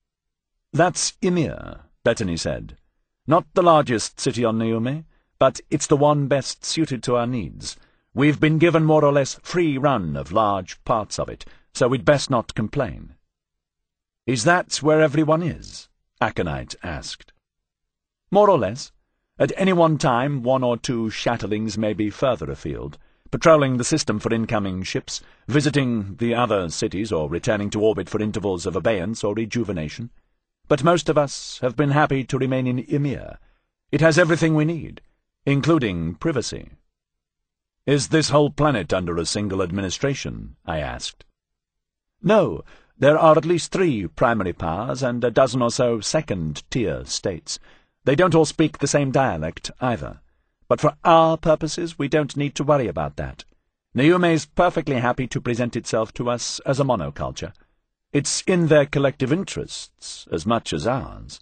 Speaker 2: "That's Ymir," Bettany said. "Not the largest city on Neume, but it's the one best suited to our needs. We've been given more or less free run of large parts of it, so we'd best not complain." "Is that where everyone is?" Aconite asked. "More or less. At any one time, 1 or 2 shatterlings may be further afield, patrolling the system for incoming ships, visiting the other cities, or returning to orbit for intervals of abeyance or rejuvenation. But most of us have been happy to remain in Ymir. It has everything we need, including privacy." "Is this whole planet under a single administration?" I asked. "No. There are at least 3 primary powers and a dozen or so second-tier states. They don't all speak the same dialect, either. But for our purposes, we don't need to worry about that. Neume's perfectly happy to present itself to us as a monoculture. It's in their collective interests as much as ours."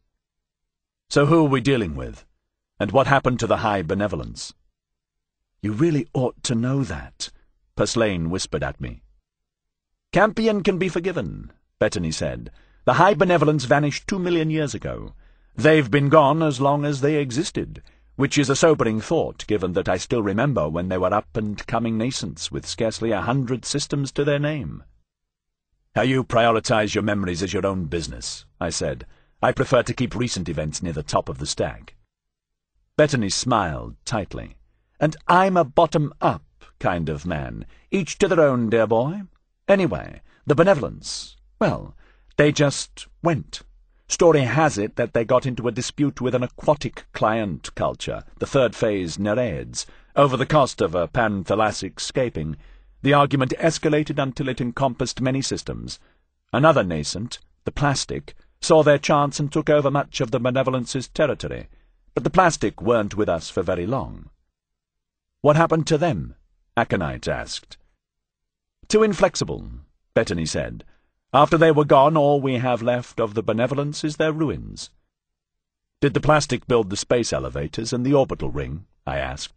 Speaker 2: "So who are we dealing with? And what happened to the High Benevolence?" "You really ought to know that," Purslane whispered at me. "Campion can be forgiven," Bettany said. "The High Benevolence vanished 2 million years ago. They've been gone as long as they existed, which is a sobering thought, given that I still remember when they were up-and-coming nascents with scarcely 100 systems to their name." "How you prioritize your memories is your own business," I said. "I prefer to keep recent events near the top of the stack." Bettany smiled tightly. "And I'm a bottom-up kind of man. Each to their own, dear boy. Anyway, the Benevolence, well, they just went. Story has it that they got into a dispute with an aquatic client culture, the third phase Nereids, over the cost of a panthalastic scaping. The argument escalated until it encompassed many systems. Another nascent, the plastic, saw their chance and took over much of the Benevolence's territory, but the plastic weren't with us for very long." "What happened to them?" Aconite asked. "Too inflexible," Bettany said. "After they were gone, all we have left of the Benevolence is their ruins." "Did the plastic build the space elevators and the orbital ring?" I asked.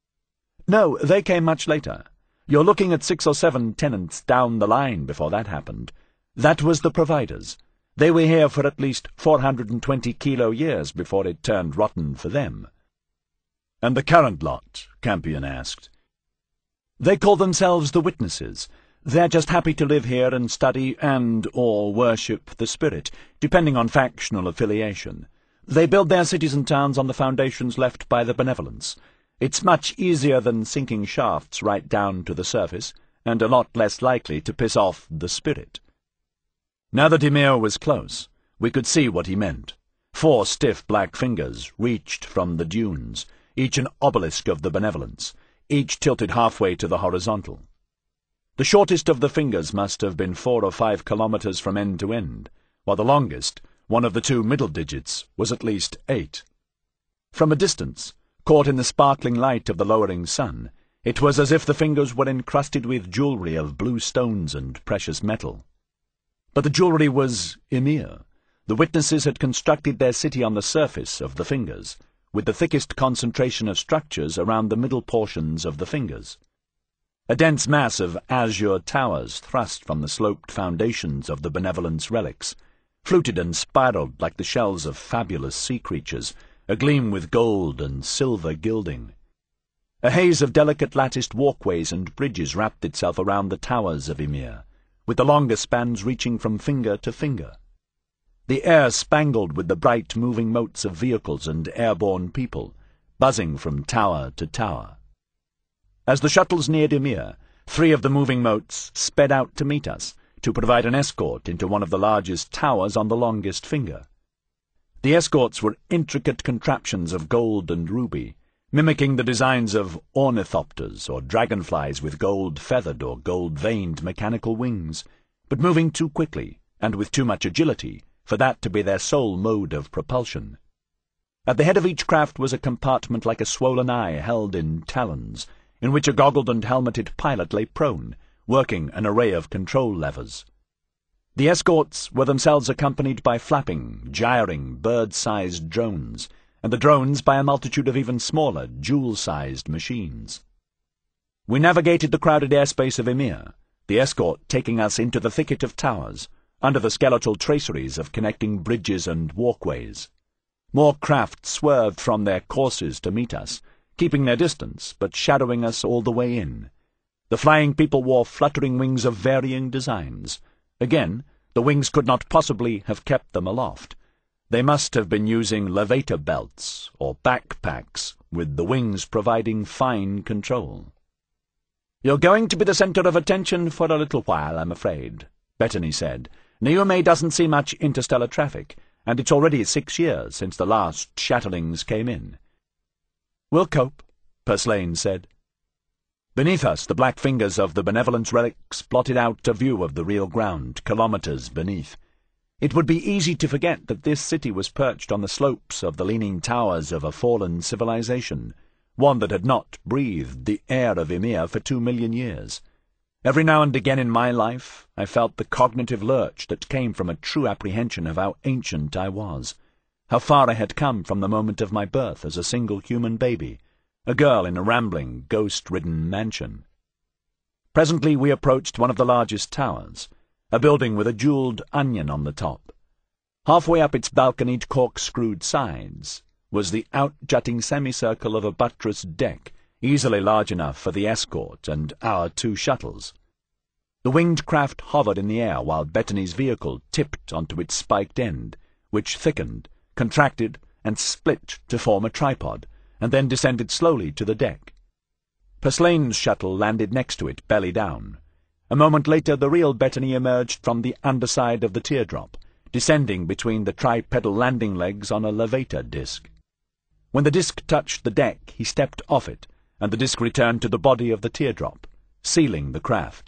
Speaker 2: "No, they came much later. You're looking at 6 or 7 tenants down the line before that happened. That was the providers. They were here for at least 420 kilo years before it turned rotten for them." "And the current lot?" Campion asked. "They call themselves the Witnesses. They're just happy to live here and study and/or worship the spirit, depending on factional affiliation. They build their cities and towns on the foundations left by the Benevolence. It's much easier than sinking shafts right down to the surface, and a lot less likely to piss off the spirit." Now that Ymir was close, we could see what he meant. 4 stiff black fingers reached from the dunes, each an obelisk of the Benevolence, each tilted halfway to the horizontal. The shortest of the fingers must have been 4 or 5 kilometers from end to end, while the longest, one of the two middle digits was at least 8. From a distance, caught in the sparkling light of the lowering sun, it was as if the fingers were encrusted with jewellery of blue stones and precious metal. But the jewellery was Ymir. The witnesses had constructed their city on the surface of the fingers, with the thickest concentration of structures around the middle portions of the fingers. A dense mass of azure towers thrust from the sloped foundations of the benevolence relics, fluted and spiralled like the shells of fabulous sea creatures, agleam with gold and silver gilding. A haze of delicate latticed walkways and bridges wrapped itself around the towers of Ymir, with the longer spans reaching from finger to finger. The air spangled with the bright moving motes of vehicles and airborne people, buzzing from tower to tower. As the shuttles neared Ymir, 3 of the moving motes sped out to meet us, to provide an escort into one of the largest towers on the longest finger. The escorts were intricate contraptions of gold and ruby, mimicking the designs of ornithopters or dragonflies with gold-feathered or gold-veined mechanical wings, but moving too quickly and with too much agility for that to be their sole mode of propulsion. At the head of each craft was a compartment like a swollen eye held in talons, in which a goggled and helmeted pilot lay prone, working an array of control levers. The escorts were themselves accompanied by flapping, gyring, bird-sized drones, and the drones by a multitude of even smaller, jewel-sized machines. We navigated the crowded airspace of Ymir, the escort taking us into the thicket of towers, under the skeletal traceries of connecting bridges and walkways. More craft swerved from their courses to meet us, keeping their distance, but shadowing us all the way in. The flying people wore fluttering wings of varying designs. Again, the wings could not possibly have kept them aloft. They must have been using levator belts or backpacks, with the wings providing fine control. "You're going to be the centre of attention for a little while, I'm afraid," Bettany said. "Neume doesn't see much interstellar traffic, and it's already 6 years since the last Shatterlings came in." "We'll cope," Purslane said. Beneath us, the black fingers of the benevolence relics blotted out a view of the real ground, kilometres beneath. It would be easy to forget that this city was perched on the slopes of the leaning towers of a fallen civilization, one that had not breathed the air of Ymir for 2 million years. Every now and again in my life I felt the cognitive lurch that came from a true apprehension of how ancient I was, how far I had come from the moment of my birth as a single human baby, a girl in a rambling, ghost-ridden mansion. Presently we approached one of the largest towers, a building with a jewelled onion on the top. Halfway up its balconied corkscrewed sides was the out-jutting semicircle of a buttressed deck, easily large enough for the escort and our 2 shuttles. The winged craft hovered in the air while Bettany's vehicle tipped onto its spiked end, which thickened, contracted, and split to form a tripod, and then descended slowly to the deck. Purslane's shuttle landed next to it, belly down. A moment later the real Bettany emerged from the underside of the teardrop, descending between the tripedal landing legs on a levator disc. When the disc touched the deck, he stepped off it, and the disc returned to the body of the teardrop, sealing the craft.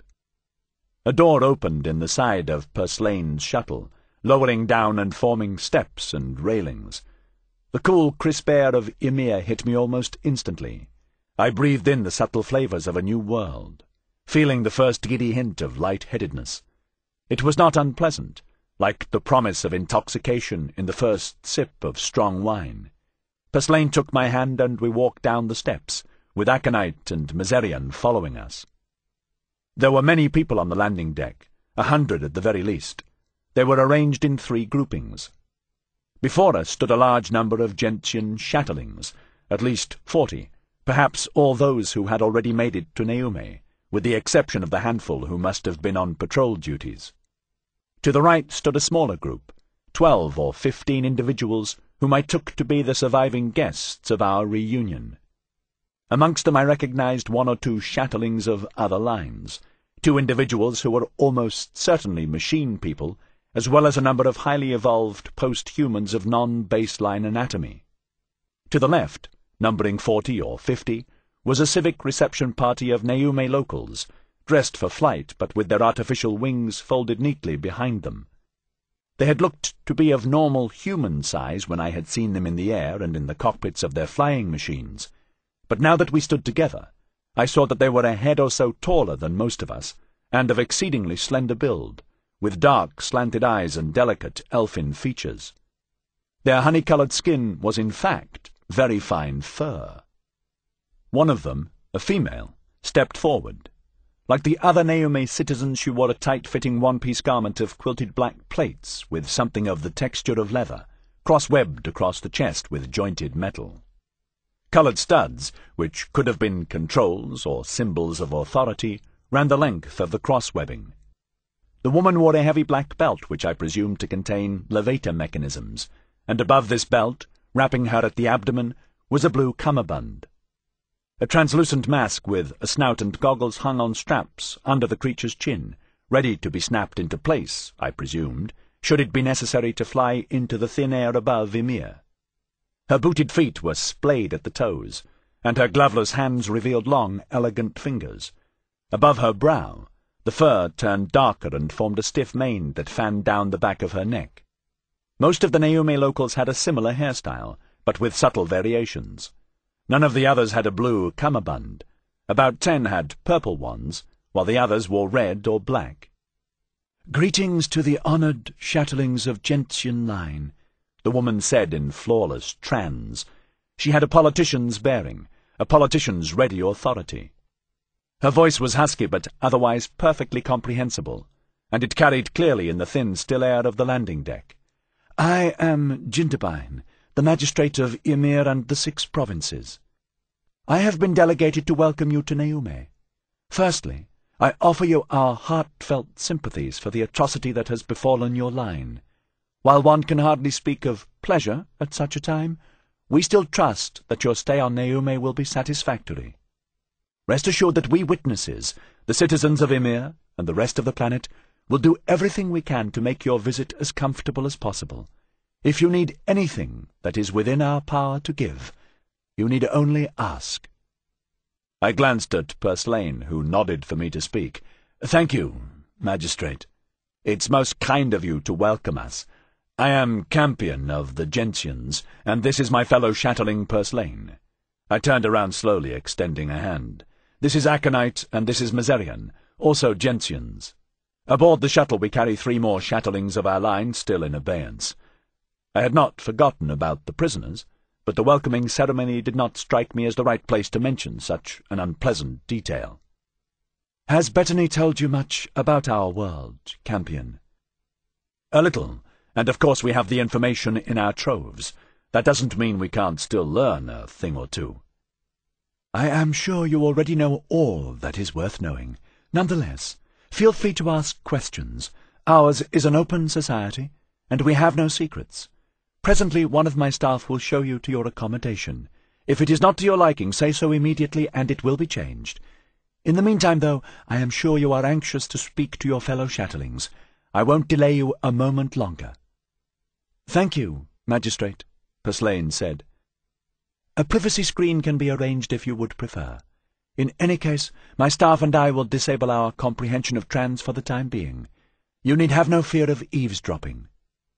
Speaker 2: A door opened in the side of Purslane's shuttle, lowering down and forming steps and railings. The cool, crisp air of Ymir hit me almost instantly. I breathed in the subtle flavours of a new world, feeling the first giddy hint of light-headedness. It was not unpleasant, like the promise of intoxication in the first sip of strong wine. Purslane took my hand and we walked down the steps, with Aconite and Mazerian following us. There were many people on the landing deck, 100 at the very least. They were arranged in 3 groupings. Before us stood a large number of gentian Shatterlings, at least 40, perhaps all those who had already made it to Neume, with the exception of the handful who must have been on patrol duties. To the right stood a smaller group, 12 or 15 individuals whom I took to be the surviving guests of our reunion. Amongst them I recognized 1 or 2 Shatterlings of other lines, 2 individuals who were almost certainly machine people, as well as a number of highly evolved post-humans of non-baseline anatomy. To the left, numbering 40 or 50, was a civic reception party of Neume locals, dressed for flight but with their artificial wings folded neatly behind them. They had looked to be of normal human size when I had seen them in the air and in the cockpits of their flying machines, but now that we stood together, I saw that they were a head or so taller than most of us, and of exceedingly slender build, with dark, slanted eyes and delicate, elfin features. Their honey-coloured skin was, in fact, very fine fur. One of them, a female, stepped forward. Like the other Neume citizens, she wore a tight-fitting one-piece garment of quilted black plates with something of the texture of leather, cross-webbed across the chest with jointed metal. Coloured studs, which could have been controls or symbols of authority, ran the length of the cross-webbing. The woman wore a heavy black belt, which I presumed to contain levator mechanisms, and above this belt, wrapping her at the abdomen, was a blue cummerbund. A translucent mask with a snout and goggles hung on straps under the creature's chin, ready to be snapped into place, I presumed, should it be necessary to fly into the thin air above Ymir. Her booted feet were splayed at the toes, and her gloveless hands revealed long, elegant fingers. Above her brow, the fur turned darker and formed a stiff mane that fanned down the back of her neck. Most of the Neume locals had a similar hairstyle, but with subtle variations. None of the others had a blue cummerbund. About 10 had purple ones, while the others wore red or black. "Greetings to the honoured chatterlings of Gentian line," the woman said in flawless trans. She had a politician's bearing, a politician's ready authority. Her voice was husky but otherwise perfectly comprehensible, and it carried clearly in the thin, still air of the landing deck. "I am Jindabyne, the magistrate of Ymir and the 6 provinces. I have been delegated to welcome you to Neume. Firstly, I offer you our heartfelt sympathies for the atrocity that has befallen your line. While one can hardly speak of pleasure at such a time, we still trust that your stay on Neume will be satisfactory. Rest assured that we witnesses, the citizens of Ymir and the rest of the planet, will do everything we can to make your visit as comfortable as possible. If you need anything that is within our power to give, you need only ask." I glanced at Purslane, who nodded for me to speak. "Thank you, Magistrate. It's most kind of you to welcome us. I am Campion of the Gentians, and this is my fellow chatterling Purslane." I turned around slowly, extending a hand. "This is Aconite, and this is Mazerian, also Gentians. Aboard the shuttle we carry 3 more chatterlings of our line still in abeyance." I had not forgotten about the prisoners, but the welcoming ceremony did not strike me as the right place to mention such an unpleasant detail. "Has Bettany told you much about our world, Campion?" "A little, and of course we have the information in our troves. That doesn't mean we can't still learn a thing or two." "I am sure you already know all that is worth knowing. Nonetheless, feel free to ask questions. Ours is an open society, and we have no secrets. Presently one of my staff will show you to your accommodation. If it is not to your liking, say so immediately, and it will be changed. In the meantime, though, I am sure you are anxious to speak to your fellow chatterlings. I won't delay you a moment longer." "Thank you, Magistrate," Purslane said. "A privacy screen can be arranged if you would prefer. In any case, my staff and I will disable our comprehension of trans for the time being. You need have no fear of eavesdropping."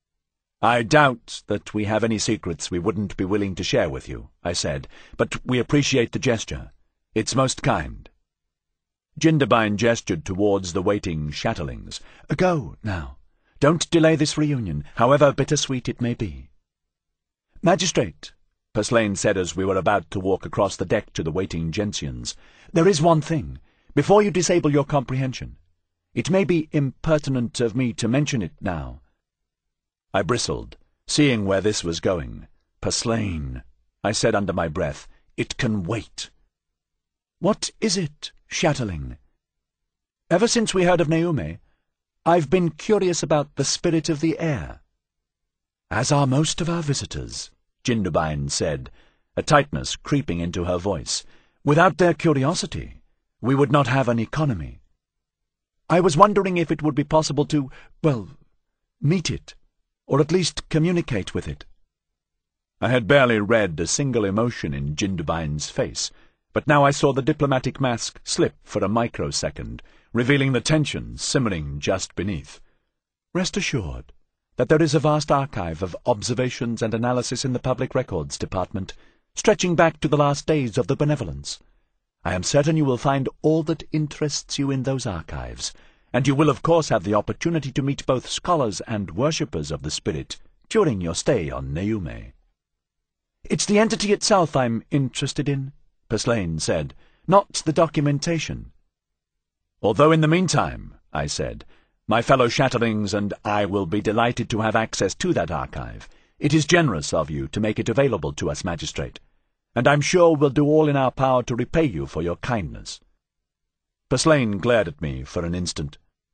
Speaker 2: "I doubt that we have any secrets we wouldn't be willing to share with you," I said, "but we appreciate the gesture. It's most kind." Jindabyne gestured towards the waiting chatterlings. "Go, now. Don't delay this reunion, however bittersweet it may be." "Magistrate," Purslane said as we were about to walk across the deck to the waiting Gentians, "there is one thing. Before you disable your comprehension, it may be impertinent of me to mention it now." I bristled, seeing where this was going. "Purslane," I said under my breath, "it can wait." "What is it, chatterling?" "Ever since we heard of Neume, I've been curious about the spirit of the air." "As are most of our visitors," Jindabyne said, a tightness creeping into her voice. "Without their curiosity, we would not have an economy. I was wondering if it would be possible to, meet it, or at least communicate with it." I had barely read a single emotion in Jindabyne's face, but now I saw the diplomatic mask slip for a microsecond, revealing the tension simmering just beneath. "Rest assured, that there is a vast archive of observations and analysis in the Public Records Department, stretching back to the last days of the Benevolence. I am certain you will find all that interests you in those archives, and you will of course have the opportunity to meet both scholars and worshippers of the spirit during your stay on Neume. "It's the entity itself I'm interested in," Purslane said, "not the documentation." "Although in the meantime," I said, "my fellow Shatterlings and I will be delighted to have access to that archive. It is generous of you to make it available to us, Magistrate, and I'm sure we'll do all in our power to repay you for your kindness." Purslane glared at me for an instant.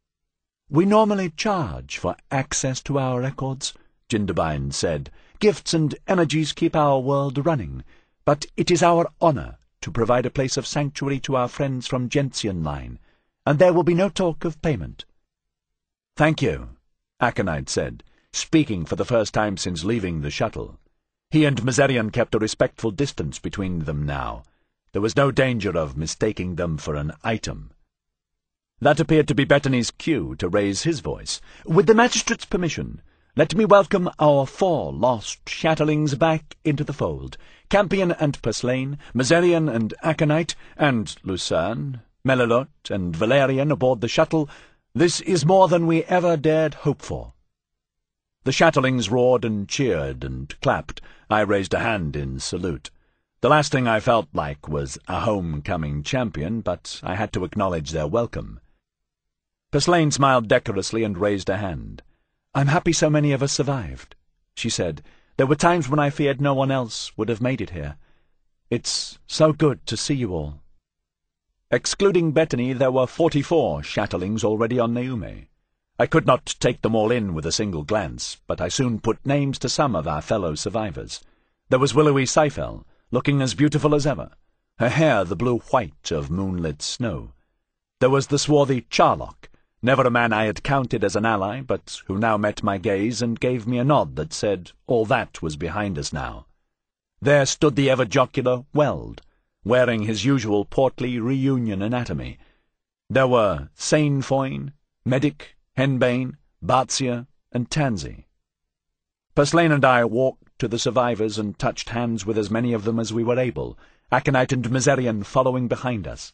Speaker 2: "We normally charge for access to our records," Jindabyne said. "Gifts and energies keep our world running, but it is our honor to provide a place of sanctuary to our friends from Gentian line, and there will be no talk of payment." "Thank you," Aconite said, speaking for the first time since leaving the shuttle. He and Mazerian kept a respectful distance between them now. There was no danger of mistaking them for an item. That appeared to be Bettany's cue to raise his voice. "With the magistrate's permission, let me welcome our 4 lost Shatterlings back into the fold. Campion and Purslane, Mazerian and Aconite, and Lucerne, Melilot, and Valerian aboard the shuttle. This is more than we ever dared hope for." The Shatterlings roared and cheered and clapped. I raised a hand in salute. The last thing I felt like was a homecoming champion, but I had to acknowledge their welcome. Purslane smiled decorously and raised a hand. "I'm happy so many of us survived," she said. "There were times when I feared no one else would have made it here. It's so good to see you all." Excluding Bettany, there were 44 Shatterlings already on Neume. I could not take them all in with a single glance, but I soon put names to some of our fellow survivors. There was Willowy Seifel, looking as beautiful as ever, her hair the blue-white of moonlit snow. There was the swarthy Charlock, never a man I had counted as an ally, but who now met my gaze and gave me a nod that said all that was behind us now. There stood the ever-jocular Weld, wearing his usual portly reunion anatomy. There were Sainfoin, Medic, Henbane, Barzia, and Tansy. Purslane and I walked to the survivors and touched hands with as many of them as we were able, Aconite and Mazerian following behind us.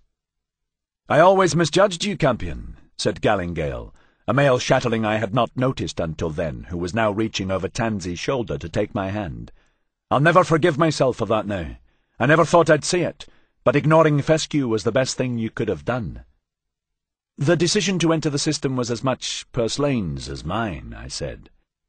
Speaker 2: "I always misjudged you, Campion," said Gallingale, a male Shatterling I had not noticed until then, who was now reaching over Tansy's shoulder to take my hand. "I'll never forgive myself for that now. I never thought I'd say it, but ignoring Fescue was the best thing you could have done." "The decision to enter the system was as much Purslane's as mine," I said.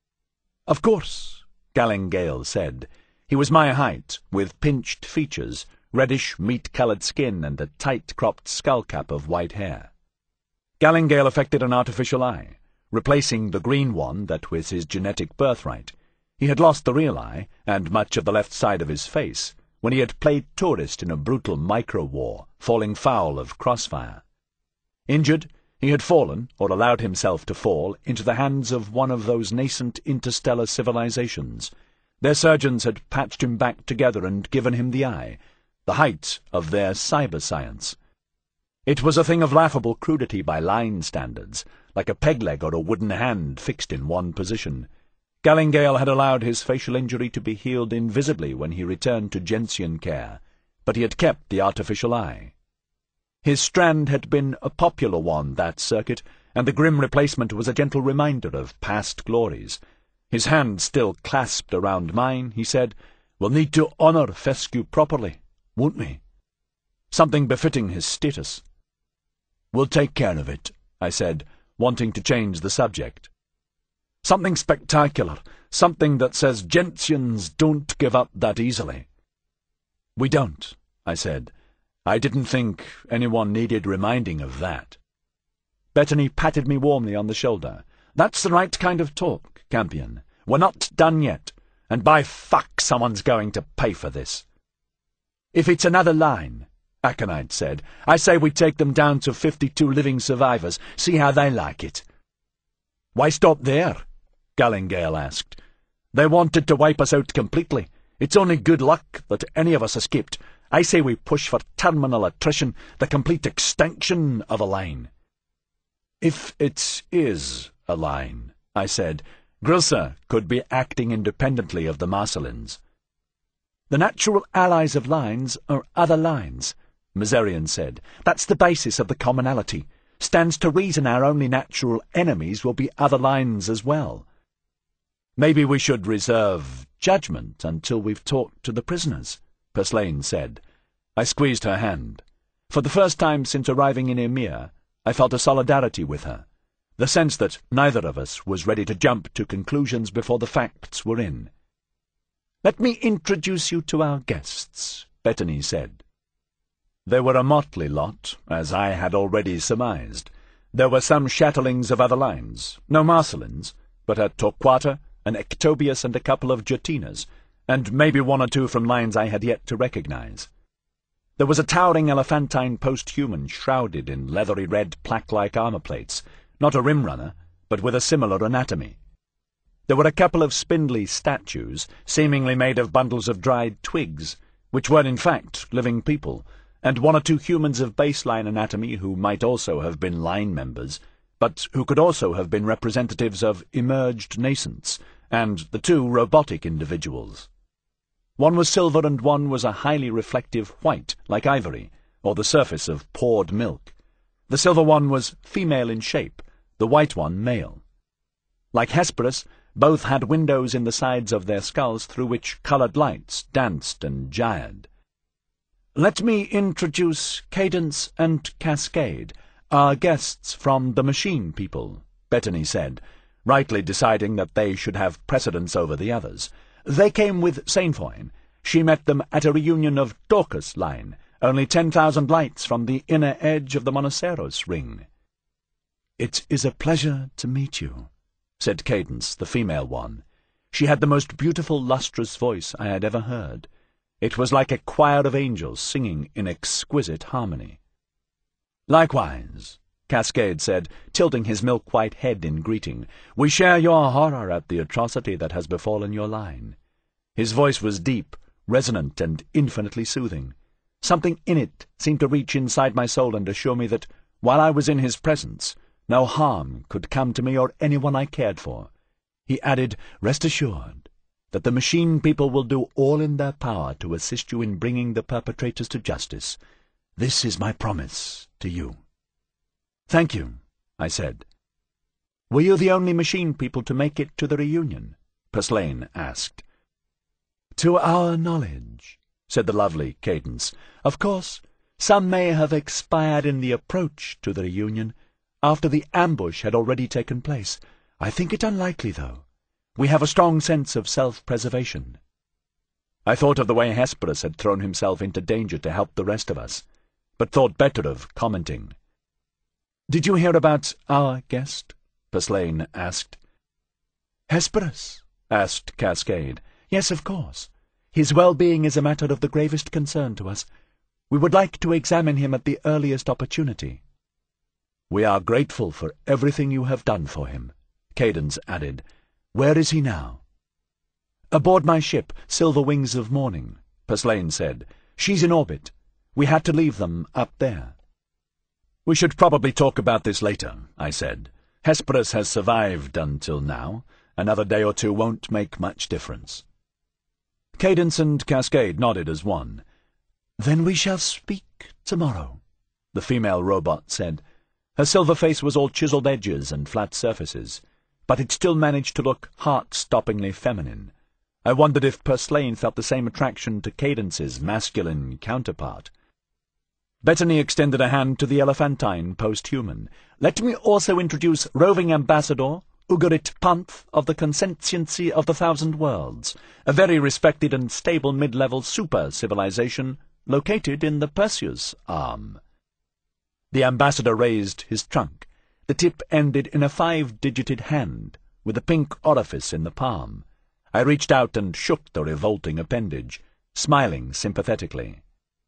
Speaker 2: "Of course," Gallingale said. He was my height, with pinched features, reddish meat-coloured skin, and a tight-cropped skull-cap of white hair. Gallingale affected an artificial eye, replacing the green one that was his genetic birthright. He had lost the real eye, and much of the left side of his face, when he had played tourist in a brutal micro-war, falling foul of Crossfire. Injured, he had fallen, or allowed himself to fall, into the hands of one of those nascent interstellar civilizations. Their surgeons had patched him back together and given him the eye, the height of their cyber-science. It was a thing of laughable crudity by line standards, like a peg-leg or a wooden hand fixed in one position. Gallingale had allowed his facial injury to be healed invisibly when he returned to Gentian care, but he had kept the artificial eye. His strand had been a popular one that circuit, and the grim replacement was a gentle reminder of past glories. His hand still clasped around mine, he said, "We'll need to honour Fescue properly, won't we?" Something befitting his status. "We'll take care of it," I said, wanting to change the subject. "Something spectacular, something that says Gentians don't give up that easily." "We don't," I said. I didn't think anyone needed reminding of that. Bettany patted me warmly on the shoulder. "That's the right kind of talk, Campion. We're not done yet, and by fuck someone's going to pay for this." "If it's another line," Aconite said, "I say we take them down to 52 living survivors, see how they like it." "Why stop there?" Gallingale asked. "They wanted to wipe us out completely. It's only good luck that any of us escaped. I say we push for terminal attrition, the complete extinction of a line." "If it is a line," I said, Grilsa could be acting independently of the Marcelins. The natural allies of lines are other lines, Mazerian said. That's the basis of the commonality. Stands to reason our only natural enemies will be other lines as well. Maybe we should reserve judgment until we've talked to the prisoners, Purslane said. I squeezed her hand. For the first time since arriving in Emir, I felt a solidarity with her, the sense that neither of us was ready to jump to conclusions before the facts were in. "Let me introduce you to our guests," Bettany said. They were a motley lot, as I had already surmised. There were some chatterlings of other lines, no Marcelins, but a Torquata, an Ectobius, and a couple of Jatinas, and maybe one or two from lines I had yet to recognize. There was a towering elephantine post-human shrouded in leathery red plaque-like armor plates, not a rim-runner, but with a similar anatomy. There were a couple of spindly statues, seemingly made of bundles of dried twigs, which were in fact living people, and one or two humans of baseline anatomy who might also have been line members, but who could also have been representatives of emerged nascents, and the two robotic individuals. One was silver and one was a highly reflective white, like ivory, or the surface of poured milk. The silver one was female in shape, the white one male. Like Hesperus, both had windows in the sides of their skulls through which coloured lights danced and gyred. "Let me introduce Cadence and Cascade, our guests from the Machine People," Bettany said, rightly deciding that they should have precedence over the others. "They came with Sainfoin. She met them at a reunion of Dorcas Line, only 10,000 lights from the inner edge of the Monoceros ring." "It is a pleasure to meet you," said Cadence, the female one. She had the most beautiful, lustrous voice I had ever heard. It was like a choir of angels singing in exquisite harmony. "Likewise," Cascade said, tilting his milk-white head in greeting. "We share your horror at the atrocity that has befallen your line." His voice was deep, resonant, and infinitely soothing. Something in it seemed to reach inside my soul and assure me that, while I was in his presence, no harm could come to me or anyone I cared for. He added, "Rest assured that the Machine People will do all in their power to assist you in bringing the perpetrators to justice. This is my promise to you." "Thank you," I said. "Were you the only Machine People to make it to the reunion?" Purslane asked. "To our knowledge," said the lovely Cadence. "Of course, some may have expired in the approach to the reunion, after the ambush had already taken place. I think it unlikely, though. We have a strong sense of self-preservation." I thought of the way Hesperus had thrown himself into danger to help the rest of us, but thought better of commenting. "Did you hear about our guest?" Purslane asked. "Hesperus?" asked Cascade. "Yes, of course. His well-being is a matter of the gravest concern to us. We would like to examine him at the earliest opportunity." "We are grateful for everything you have done for him," Cadence added. "Where is he now?" "Aboard my ship, Silver Wings of Morning," Purslane said. "She's in orbit. We had to leave them up there." "We should probably talk about this later," I said. "Hesperus has survived until now. Another day or two won't make much difference." Cadence and Cascade nodded as one. "Then we shall speak tomorrow," the female robot said. Her silver face was all chiselled edges and flat surfaces, but it still managed to look heart-stoppingly feminine. I wondered if Purslane felt the same attraction to Cadence's masculine counterpart. Bettany extended a hand to the elephantine post-human. "Let me also introduce roving ambassador Ugarit Panth of the Consentiency of the Thousand Worlds, a very respected and stable mid-level super-civilization located in the Perseus arm." The ambassador raised his trunk. The tip ended in a 5-digited hand, with a pink orifice in the palm. I reached out and shook the revolting appendage, smiling sympathetically.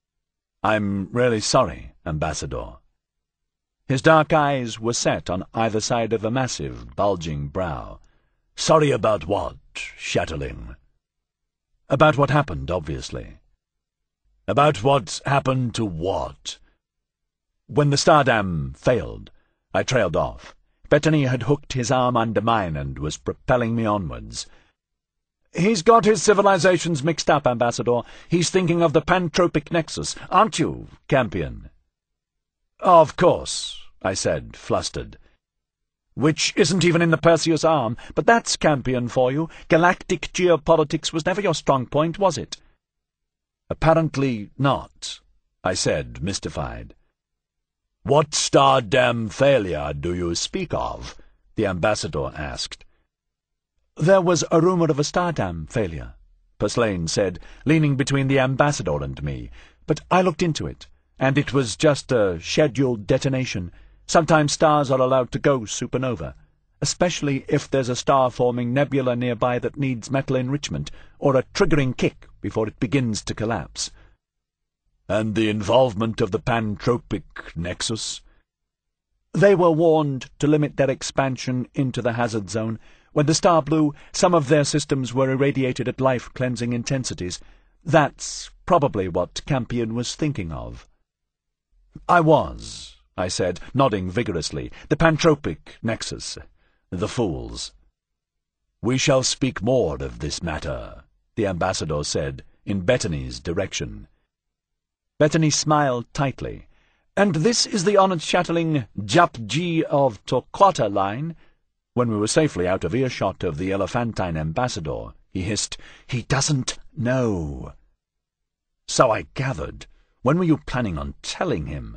Speaker 2: "I'm really sorry, Ambassador." His dark eyes were set on either side of a massive, bulging brow. "Sorry about what, Shatterling?" "About what happened, obviously." "About what happened to what?" "When the Stardam failed," I trailed off. Bettany had hooked his arm under mine and was propelling me onwards. "He's got his civilizations mixed up, Ambassador. He's thinking of the Pantropic Nexus, aren't you, Campion?" "Of course," I said, flustered. "Which isn't even in the Perseus arm, but that's Campion for you. Galactic geopolitics was never your strong point, was it?" "Apparently not," I said, mystified. "What star-dam failure do you speak of?" the ambassador asked. "There was a rumor of a star-dam failure," Purslane said, leaning between the ambassador and me, "but I looked into it, and it was just a scheduled detonation. Sometimes stars are allowed to go supernova, especially if there's a star-forming nebula nearby that needs metal enrichment, or a triggering kick before it begins to collapse." "And the involvement of the Pantropic Nexus?" "They were warned to limit their expansion into the hazard zone. When the star blew, some of their systems were irradiated at life-cleansing intensities. That's probably what Campion was thinking of." "I was," I said, nodding vigorously. "The Pantropic Nexus. The fools." "We shall speak more of this matter," the ambassador said, in Bettany's direction. Bettany smiled tightly. "And this is the honoured chatteling Jap-G of Torquata line?" When we were safely out of earshot of the elephantine ambassador, he hissed, "He doesn't know." "So I gathered. When were you planning on telling him?"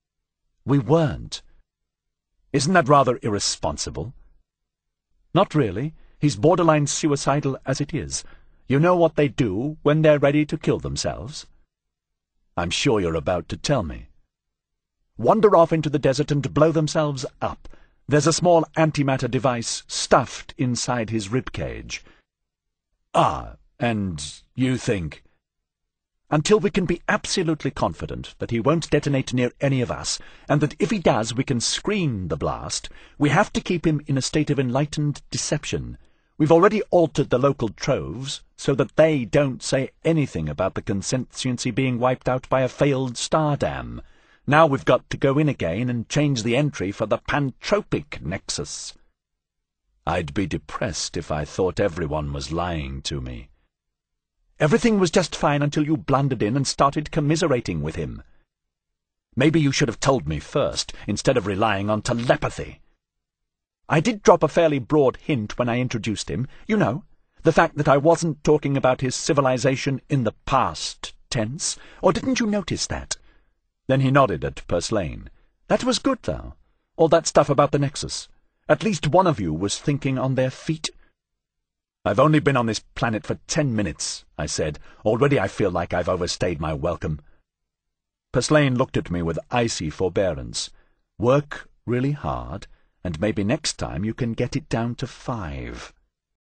Speaker 2: "We weren't." "Isn't that rather irresponsible?" "Not really. He's borderline suicidal as it is. You know what they do when they're ready to kill themselves?" "I'm sure you're about to tell me." "Wander off into the desert and blow themselves up. There's a small antimatter device stuffed inside his ribcage." "Ah, and you think—" "Until we can be absolutely confident that he won't detonate near any of us, and that if he does we can screen the blast, we have to keep him in a state of enlightened deception. We've already altered the local troves so that they don't say anything about the consentiency being wiped out by a failed star dam. Now we've got to go in again and change the entry for the Pantropic Nexus." I'd be depressed if I thought everyone was lying to me. "Everything was just fine until you blundered in and started commiserating with him." "Maybe you should have told me first, instead of relying on telepathy." "I did drop a fairly broad hint when I introduced him. You know, the fact that I wasn't talking about his civilization in the past tense. Or didn't you notice that?" Then he nodded at Purslane. "That was good, though. All that stuff about the Nexus. At least one of you was thinking on their feet." "I've only been on this planet for 10 minutes," I said. "Already I feel like I've overstayed my welcome." Purslane looked at me with icy forbearance. "Work really hard, and maybe next time you can get it down to 5.